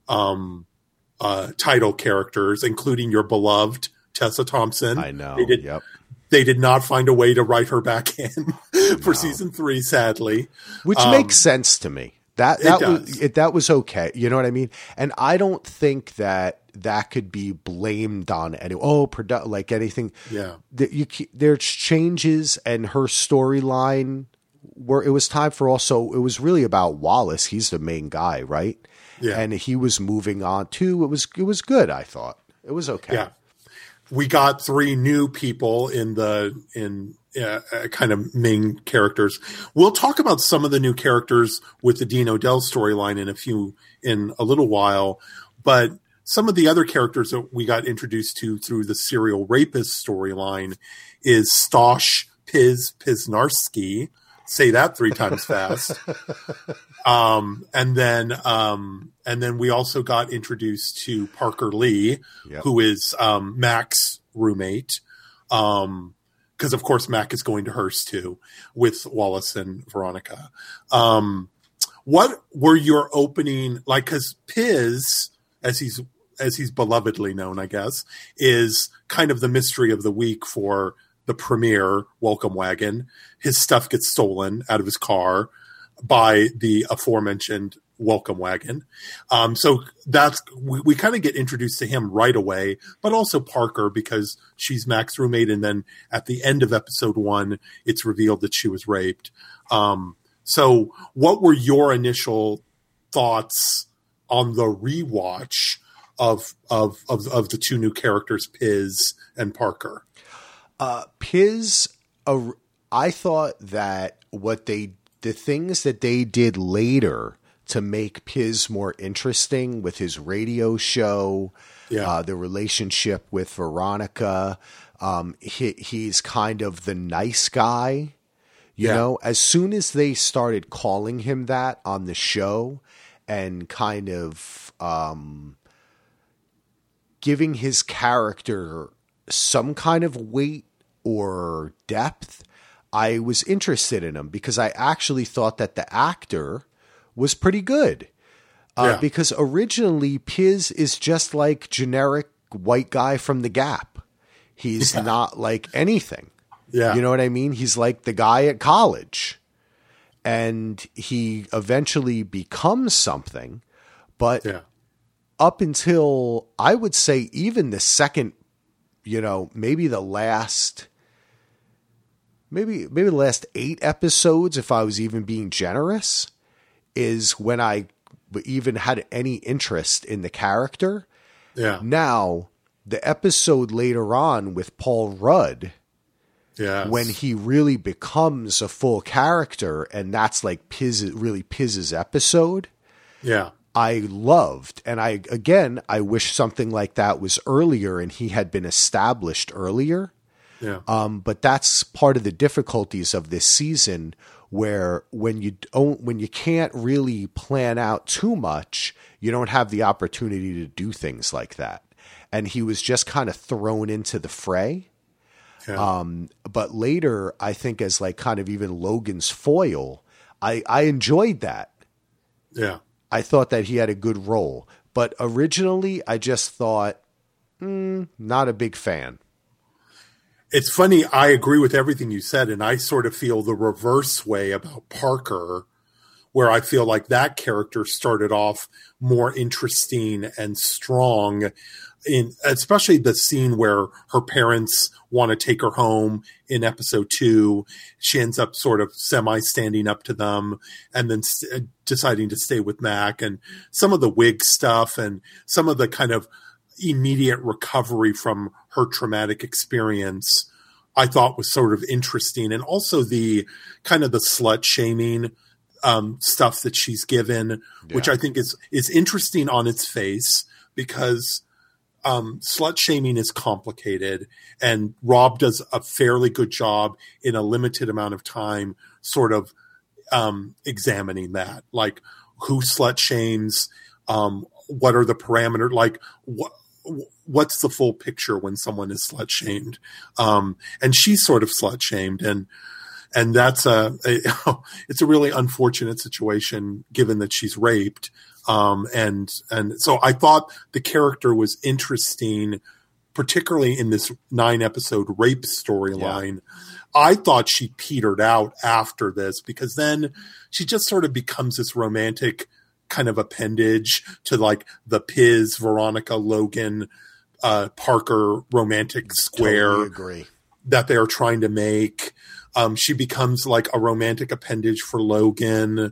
title characters, including your beloved Tessa Thompson. I know. They did not find a way to write her back in for season 3, sadly. Which makes sense to me. That was okay. You know what I mean? And I don't think that could be blamed on anyone. Like anything. Yeah. There's changes, and her storyline where it was time for it was really about Wallace. He's the main guy, right? Yeah. And he was moving on too. It was good. I thought it was okay. Yeah. We got 3 new people in kind of main characters. We'll talk about some of the new characters with the Dean O'Dell storyline in a little while, but some of the other characters that we got introduced to through the serial rapist storyline is Stosh Piznarski. Say that 3 times fast. And then we also got introduced to Parker Lee, who is Mac's roommate. Because of course Mac is going to Hearst too with Wallace and Veronica. What were your opening like? Because Piz, as he's belovedly known, I guess, is kind of the mystery of the week for the premiere Welcome Wagon. His stuff gets stolen out of his car by the aforementioned Welcome Wagon. So we kind of get introduced to him right away, but also Parker, because she's Mac's roommate. And then at the end of episode 1, it's revealed that she was raped. So what were your initial thoughts on the rewatch of the 2 new characters, Piz and Parker? Piz I thought that the things that they did later to make Piz more interesting with his radio show, the relationship with Veronica, he's kind of the nice guy. You know, as soon as they started calling him that on the show and kind of giving his character some kind of weight or depth, I was interested in him because I actually thought that the actor was pretty good. Because originally Piz is just like generic white guy from the Gap. He's not like anything. Yeah. You know what I mean? He's like the guy at college, and he eventually becomes something. But up until, I would say, even the second, maybe the last 8 episodes, if I was even being generous, is when I even had any interest in the character. Yeah. Now, the episode later on with Paul Rudd, when he really becomes a full character, and that's like Piz's episode. Yeah. I loved, and I wish something like that was earlier and he had been established earlier. Yeah. But that's part of the difficulties of this season, where when you can't really plan out too much, you don't have the opportunity to do things like that. And he was just kind of thrown into the fray. Yeah. But later, I think as like kind of even Logan's foil, I enjoyed that. Yeah. I thought that he had a good role, but originally I just thought, not a big fan. It's funny. I agree with everything you said. And I sort of feel the reverse way about Parker, where I feel like that character started off more interesting and strong, especially the scene where her parents want to take her home in episode 2. She ends up sort of standing up to them and then deciding to stay with Mac, and some of the wig stuff and some of the kind of immediate recovery from her traumatic experience, I thought was sort of interesting. And also the kind of the slut shaming stuff that she's given, which I think is interesting on its face, because slut shaming is complicated, and Rob does a fairly good job in a limited amount of time sort of examining that, like who slut shames, what are the parameters, like what's the full picture when someone is slut shamed, and she's sort of slut shamed, and that's it's a really unfortunate situation given that she's raped. And so I thought the character was interesting, particularly in this 9-episode rape storyline. Yeah. I thought she petered out after this, because then she just sort of becomes this romantic kind of appendage to like the Piz, Veronica, Logan, Parker romantic square. Totally agree. That they're trying to make. She becomes like a romantic appendage for Logan.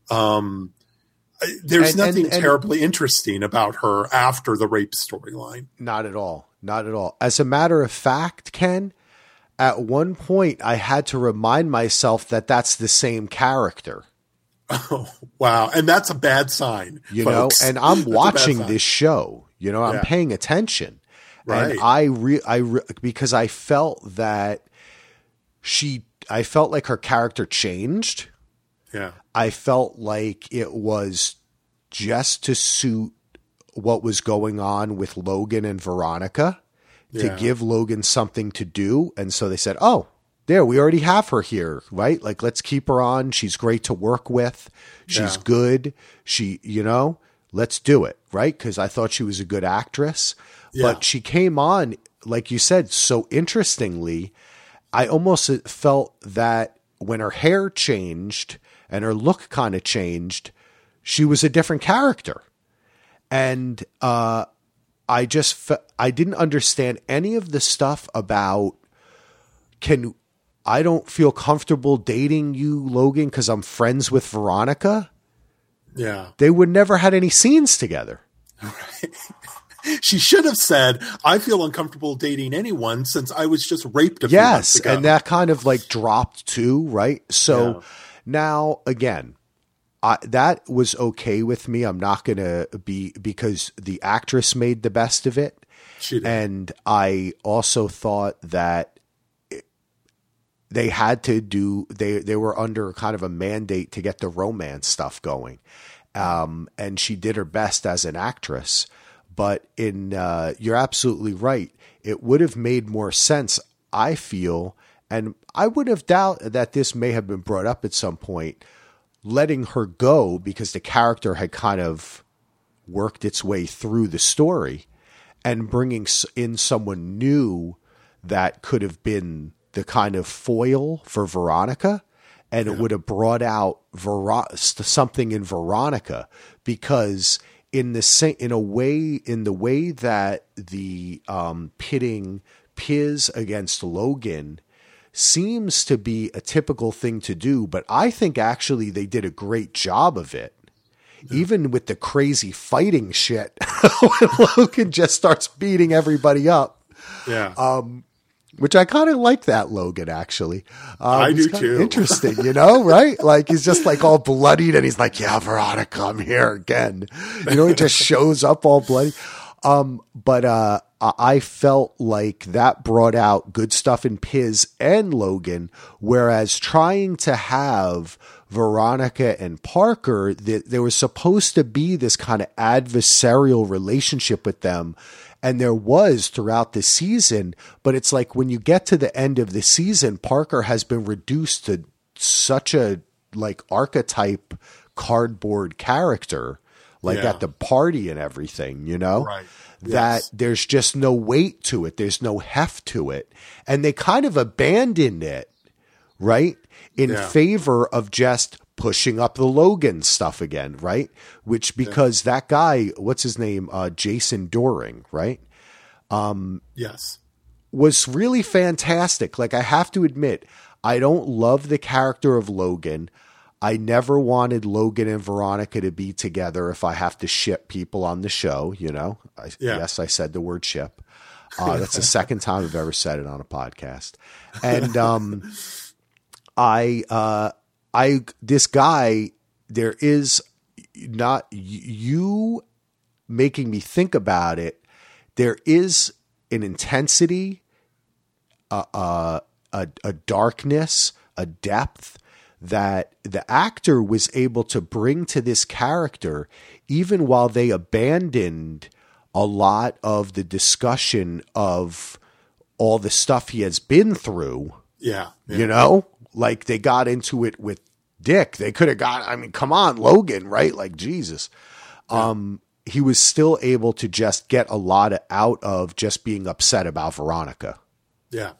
There's nothing terribly interesting about her after the rape storyline. Not at all. Not at all. As a matter of fact, Ken, at one point I had to remind myself that that's the same character. Oh, wow. And that's a bad sign, folks. And I'm watching this show, I'm paying attention. Right. And because I felt that I felt like her character changed. Yeah. I felt like it was just to suit what was going on with Logan and Veronica, to give Logan something to do. And so they said, oh, there, we already have her here, right? Like, let's keep her on. She's great to work with. She's good. Let's do it, right? Because I thought she was a good actress. Yeah. But she came on, like you said, so interestingly. I almost felt that when her hair changed and her look kind of changed, she was a different character. And I didn't understand any of the stuff about, I don't feel comfortable dating you, Logan, because I'm friends with Veronica. Yeah. They would never had any scenes together. Right. She should have said, I feel uncomfortable dating anyone since I was just raped a few months ago. And that kind of like dropped too, right? So now again, that was okay with me. I'm not going to be, because the actress made the best of it. She did. And I also thought that they had to do, they were under kind of a mandate to get the romance stuff going. And she did her best as an actress. But you're absolutely right. It would have made more sense, I feel, and I would have doubted that this may have been brought up at some point, letting her go because the character had kind of worked its way through the story, and bringing in someone new that could have been the kind of foil for Veronica. And it would have brought out something in Veronica, because in the way that the pitting Piz against Logan seems to be a typical thing to do, but I think actually they did a great job of it. Even with the crazy fighting shit, when Logan just starts beating everybody up. Yeah. Which I kind of like that Logan, actually. I do too. Interesting, right? Like he's just like all bloodied and he's like, yeah, Veronica, I'm here again. He just shows up all bloody. But I felt like that brought out good stuff in Piz and Logan, whereas trying to have Veronica and Parker, there was supposed to be this kind of adversarial relationship with them. And there was throughout the season, but it's like when you get to the end of the season, Parker has been reduced to such a like archetype cardboard character, like at the party and everything, Right. That there's just no weight to it. There's no heft to it. And they kind of abandoned it, right? In favor of just pushing up the Logan stuff again, right? Which, because that guy, what's his name? Jason Doring, right? Yes. Was really fantastic. Like, I have to admit, I don't love the character of Logan. I never wanted Logan and Veronica to be together if I have to ship people on the show, Yes, I said the word ship. That's the second time I've ever said it on a podcast. And this guy, there is not, you making me think about it, there is an intensity, a darkness, a depth that the actor was able to bring to this character, even while they abandoned a lot of the discussion of all the stuff he has been through. Yeah. Like they got into it with Dick. They could have come on, Logan, right? Like, Jesus. He was still able to just get a lot out of just being upset about Veronica. Yeah.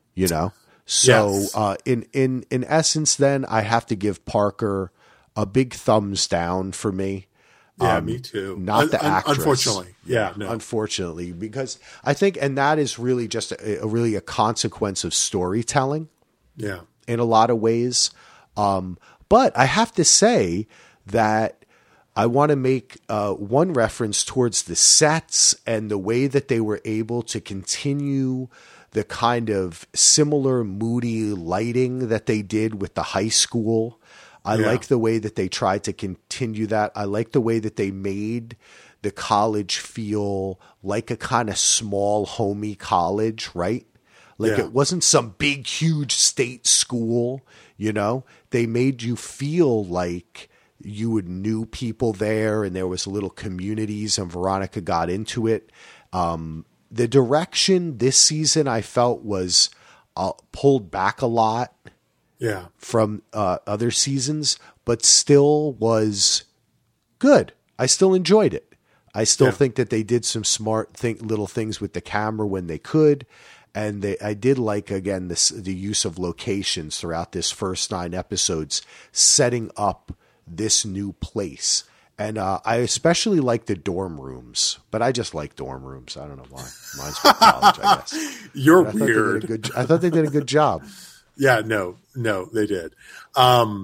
So yes. In essence, then I have to give Parker a big thumbs down for me. Yeah, me too. Not the actress. Unfortunately. Yeah, no. Unfortunately, because I think, and that is really just a consequence of storytelling. Yeah. In a lot of ways. But I have to say that I want to make one reference towards the sets and the way that they were able to continue the kind of similar moody lighting that they did with the high school. I like the way that they tried to continue that. I like the way that they made the college feel like a kind of small, homey college, right? Like it wasn't some big, huge state school, They made you feel like you knew people there and there was little communities, and Veronica got into it. The direction this season I felt was pulled back a lot from other seasons, but still was good. I still enjoyed it. I still think that they did some smart little things with the camera when they could. And I did like, again, the use of locations throughout this first 9 episodes, setting up this new place. And I especially like the dorm rooms, but I just like dorm rooms. I don't know why. Mine's from college, I guess. You're weird. I thought they did a good job. Yeah, no, they did.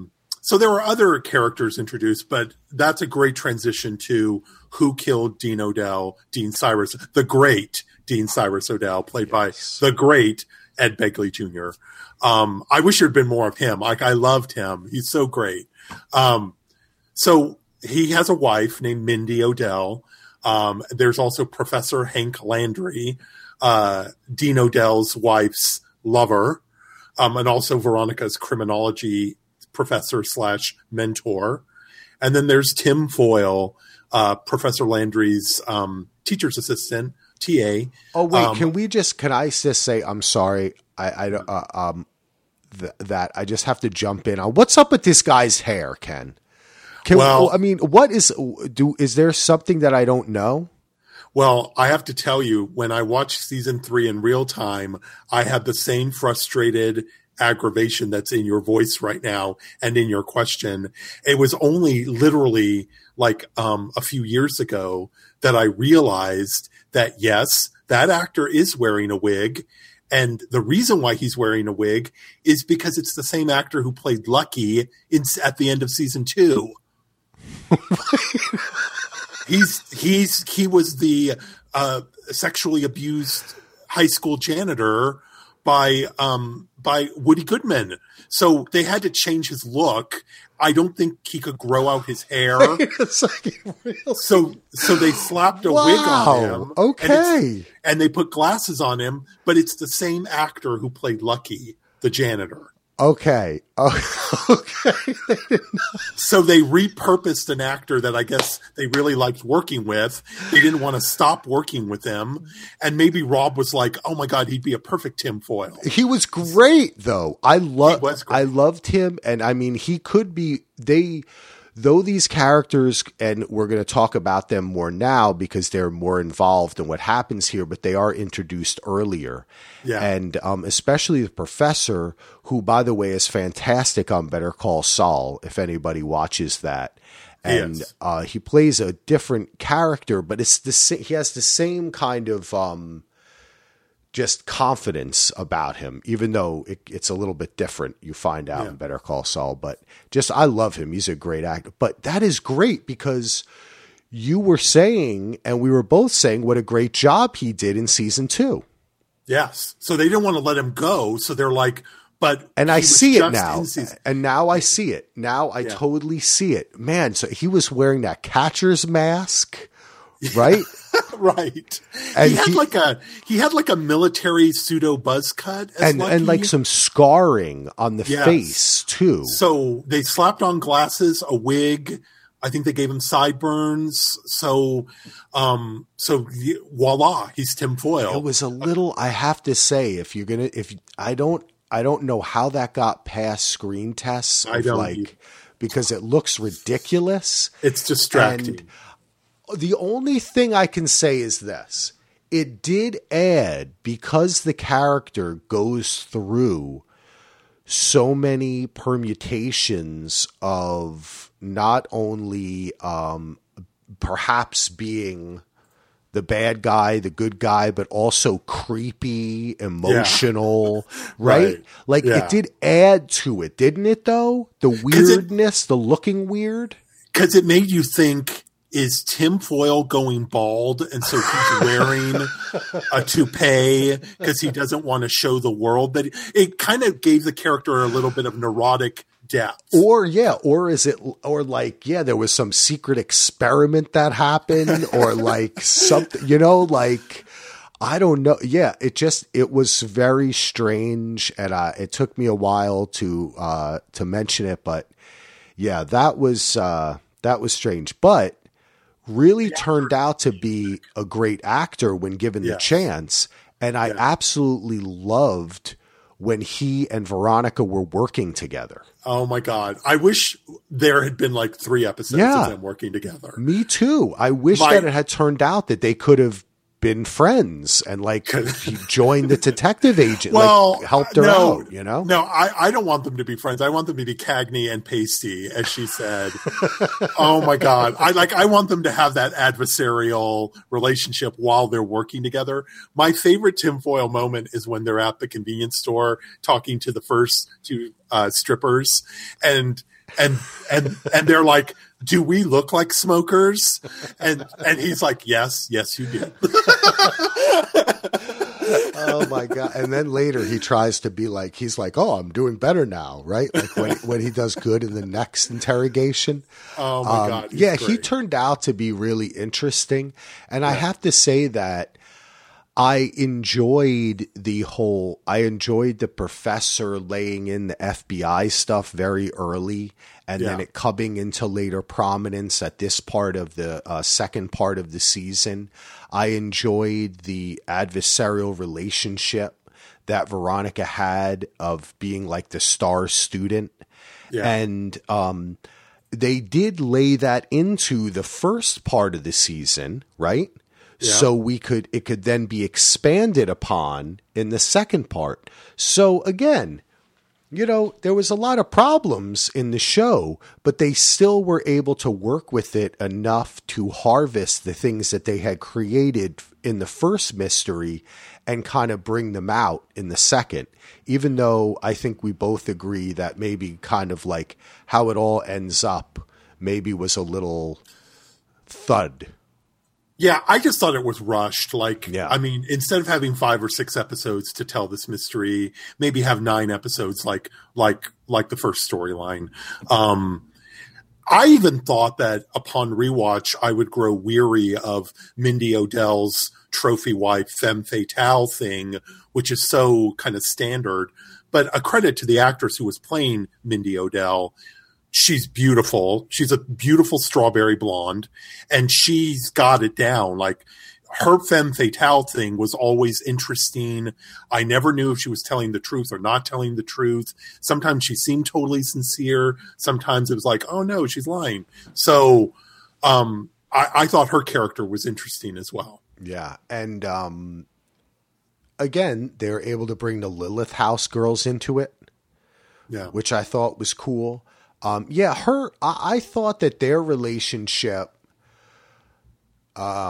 So there were other characters introduced, but that's a great transition to who killed Dean Odell, Dean Cyrus, the great Dean Cyrus Odell, played by the great Ed Begley Jr. I wish there'd been more of him. Like, I loved him. He's so great. So he has a wife named Mindy Odell. There's also Professor Hank Landry, Dean Odell's wife's lover, and also Veronica's criminology professor / mentor. And then there's Tim Foyle, Professor Landry's teacher's assistant, TA. Oh, wait, can I just say, I'm sorry. That I just have to jump in on what's up with this guy's hair, Ken? Is there something that I don't know? Well, I have to tell you, when I watched season 3 in real time, I had the same frustrated aggravation that's in your voice right now and in your question. It was only literally like a few years ago that I realized that, yes, that actor is wearing a wig. And the reason why he's wearing a wig is because it's the same actor who played Lucky at the end of season 2. He was the sexually abused high school janitor by Woody Goodman. So they had to change his look. I don't think he could grow out his hair. So they slapped a wig on him. Okay. And they put glasses on him, but it's the same actor who played Lucky, the janitor. Okay. Okay. So they repurposed an actor that I guess they really liked working with. They didn't want to stop working with him. And maybe Rob was like, oh my God, he'd be a perfect Tim Foyle. He was great though. I loved him. And I mean, he could be, though these characters, and we're going to talk about them more now because they're more involved in what happens here, but they are introduced earlier. Yeah. And especially the professor, who, by the way, is fantastic on Better Call Saul, if anybody watches that. And he plays a different character, but he has the same kind of just confidence about him, even though it's a little bit different. You find out in Better Call Saul, but I love him. He's a great actor. But that is great because you were saying, and we were both saying, what a great job he did in season 2. Yes. So they didn't want to let him go. So they're like, and I see it now. And now I see it. Now I totally see it. Man, so he was wearing that catcher's mask, right? Right. And he had like a military pseudo buzz cut and like some scarring on the face too. So they slapped on glasses, a wig. I think they gave him sideburns. So voila, he's Tim Foyle. It was a little, I have to say, I don't know how that got past screen tests. Because it looks ridiculous. It's distracting. And the only thing I can say is this. It did add, because the character goes through so many permutations of not only perhaps being the bad guy, the good guy, but also creepy, emotional, right? It did add to it, didn't it, though? The weirdness, the looking weird. Because it made you think, is Tim Foyle going bald? And so he's wearing a toupee because he doesn't want to show the world that it kind of gave the character a little bit of neurotic depth. Or there was some secret experiment that happened or like something, I don't know. Yeah. It was very strange. And it took me a while to mention it, but yeah, that was strange, but really turned out to be a great actor when given the chance. And I absolutely loved when he and Veronica were working together. Oh my God. I wish there had been like 3 episodes of them working together. Me too. I wish that it had turned out that they could have been friends and he joined the detective agent, helped her out, No, I don't want them to be friends. I want them to be Cagney and Pasty, as she said. Oh my God. I want them to have that adversarial relationship while they're working together. My favorite Tim Foyle moment is when they're at the convenience store talking to the first 2 strippers, and and they're like, do we look like smokers? And he's like, yes, you do. Oh my God. And then later he tries to be like, he's like, oh, I'm doing better now. Right. Like when he does good in the next interrogation. Oh my God. Yeah. Great. He turned out to be really interesting. And I have to say that I enjoyed the professor laying in the FBI stuff very early, and then it coming into later prominence at this part of the second part of the season. I enjoyed the adversarial relationship that Veronica had of being like the star student. Yeah. And they did lay that into the first part of the season, right? Yeah. So it could then be expanded upon in the second part. So again, there was a lot of problems in the show, but they still were able to work with it enough to harvest the things that they had created in the first mystery and kind of bring them out in the second, even though I think we both agree that maybe kind of like how it all ends up maybe was a little thud. Yeah, I just thought it was rushed. I mean, instead of having 5 or 6 episodes to tell this mystery, maybe have 9 episodes like the first storyline. I even thought that upon rewatch, I would grow weary of Mindy O'Dell's trophy wife femme fatale thing, which is so kind of standard. But a credit to the actress who was playing Mindy O'Dell. She's beautiful. She's a beautiful strawberry blonde, and she's got it down. Like, her femme fatale thing was always interesting. I never knew if she was telling the truth or not telling the truth. Sometimes she seemed totally sincere. Sometimes it was like, oh no, she's lying. So I thought her character was interesting as well. Yeah. And again, they're able to bring the Lilith House girls into it, which I thought was cool. I thought that their relationship, I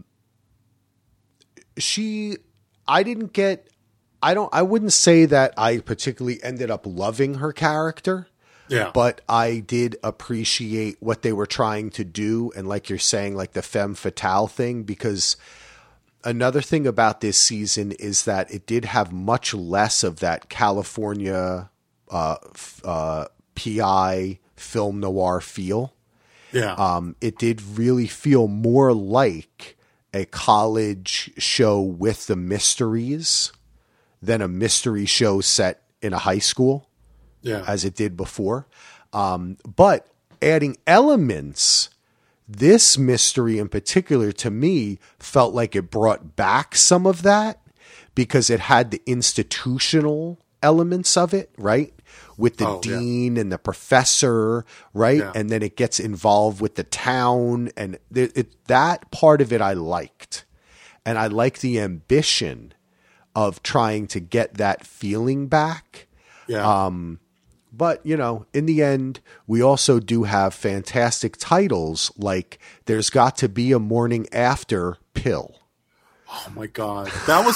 wouldn't say that I particularly ended up loving her character. Yeah. But I did appreciate what they were trying to do. And like you're saying, like the femme fatale thing, because another thing about this season is that it did have much less of that California, PI film noir feel. Yeah. It did really feel more like a college show with the mysteries than a mystery show set in a high school. Yeah. As it did before. But adding elements, this mystery in particular to me felt like it brought back some of that because it had the institutional elements of it, right? With the dean and the professor, right? Yeah. And then it gets involved with the town. And that part of it I liked. And I like the ambition of trying to get that feeling back. Yeah. But, in the end, we also do have fantastic titles like There's Got to Be a Morning After Pill. Oh my God. That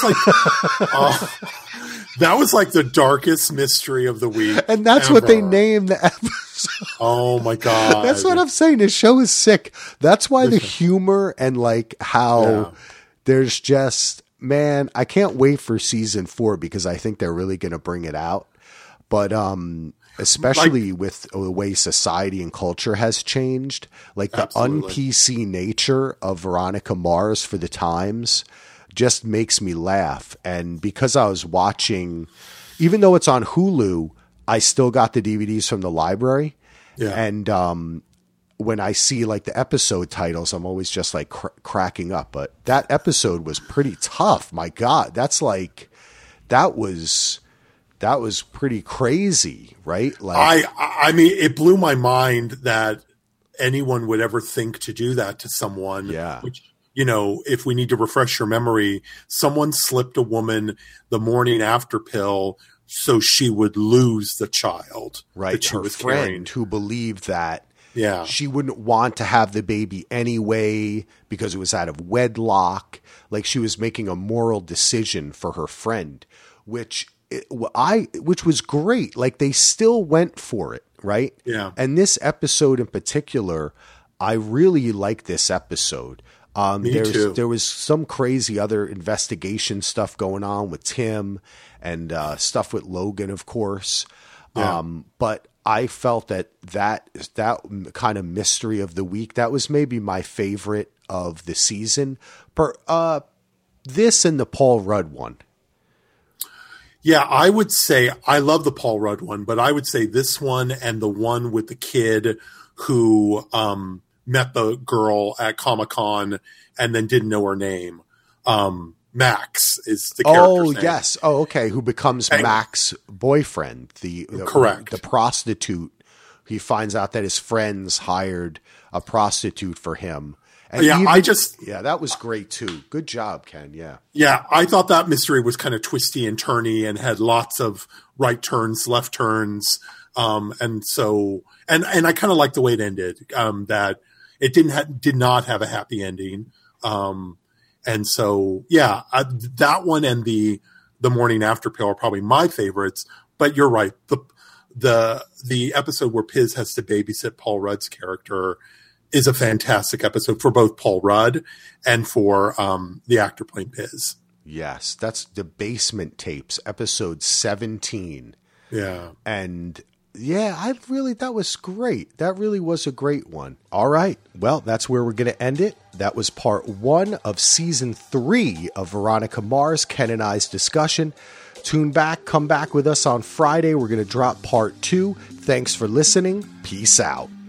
was like the darkest mystery of the week. And that's ever. What they named the episode. Oh my God. That's what I'm saying. This show is sick. That's why the humor and like how there's just, man, I can't wait for season 4 because I think they're really going to bring it out. But, especially with the way society and culture has changed, like the un-PC nature of Veronica Mars for the times just makes me laugh. And because I was watching, even though it's on Hulu, I still got the DVDs from the library. Yeah. And when I see like the episode titles, I'm always just like cracking up. But that episode was pretty tough. My God, that was pretty crazy, right? Like, I mean, it blew my mind that anyone would ever think to do that to someone. Yeah. Which, if we need to refresh your memory, someone slipped a woman the morning after pill so she would lose the child. Right. That she her was friend carrying. Who believed that she wouldn't want to have the baby anyway because it was out of wedlock. Like she was making a moral decision for her friend, which was great. Like they still went for it, right? Yeah. And this episode in particular, I really like this episode. Me too. There was some crazy other investigation stuff going on with Tim and stuff with Logan, of course. Yeah. But I felt that kind of mystery of the week, that was maybe my favorite of the season. This and the Paul Rudd one. Yeah, I would say I love the Paul Rudd one, but I would say this one and the one with the kid who met the girl at Comic-Con and then didn't know her name. Max is the character's name. Yes. Oh, okay. Who becomes Max's boyfriend? Correct. The prostitute. He finds out that his friends hired a prostitute for him. And that was great too. Good job, Ken. Yeah. Yeah, I thought that mystery was kind of twisty and turny and had lots of right turns, left turns. And I kind of liked the way it ended, that it did not have a happy ending. And so, yeah, that one and the Morning After Pill are probably my favorites, but you're right. The episode where Piz has to babysit Paul Rudd's character is a fantastic episode for both Paul Rudd and for the actor playing Piz. Yes, that's the Basement Tapes, episode 17. Yeah. And yeah, that was great. That really was a great one. All right. Well, that's where we're going to end it. That was part 1 of season 3 of Veronica Mars, Ken and I's discussion. Come back with us on Friday. We're going to drop part 2. Thanks for listening. Peace out.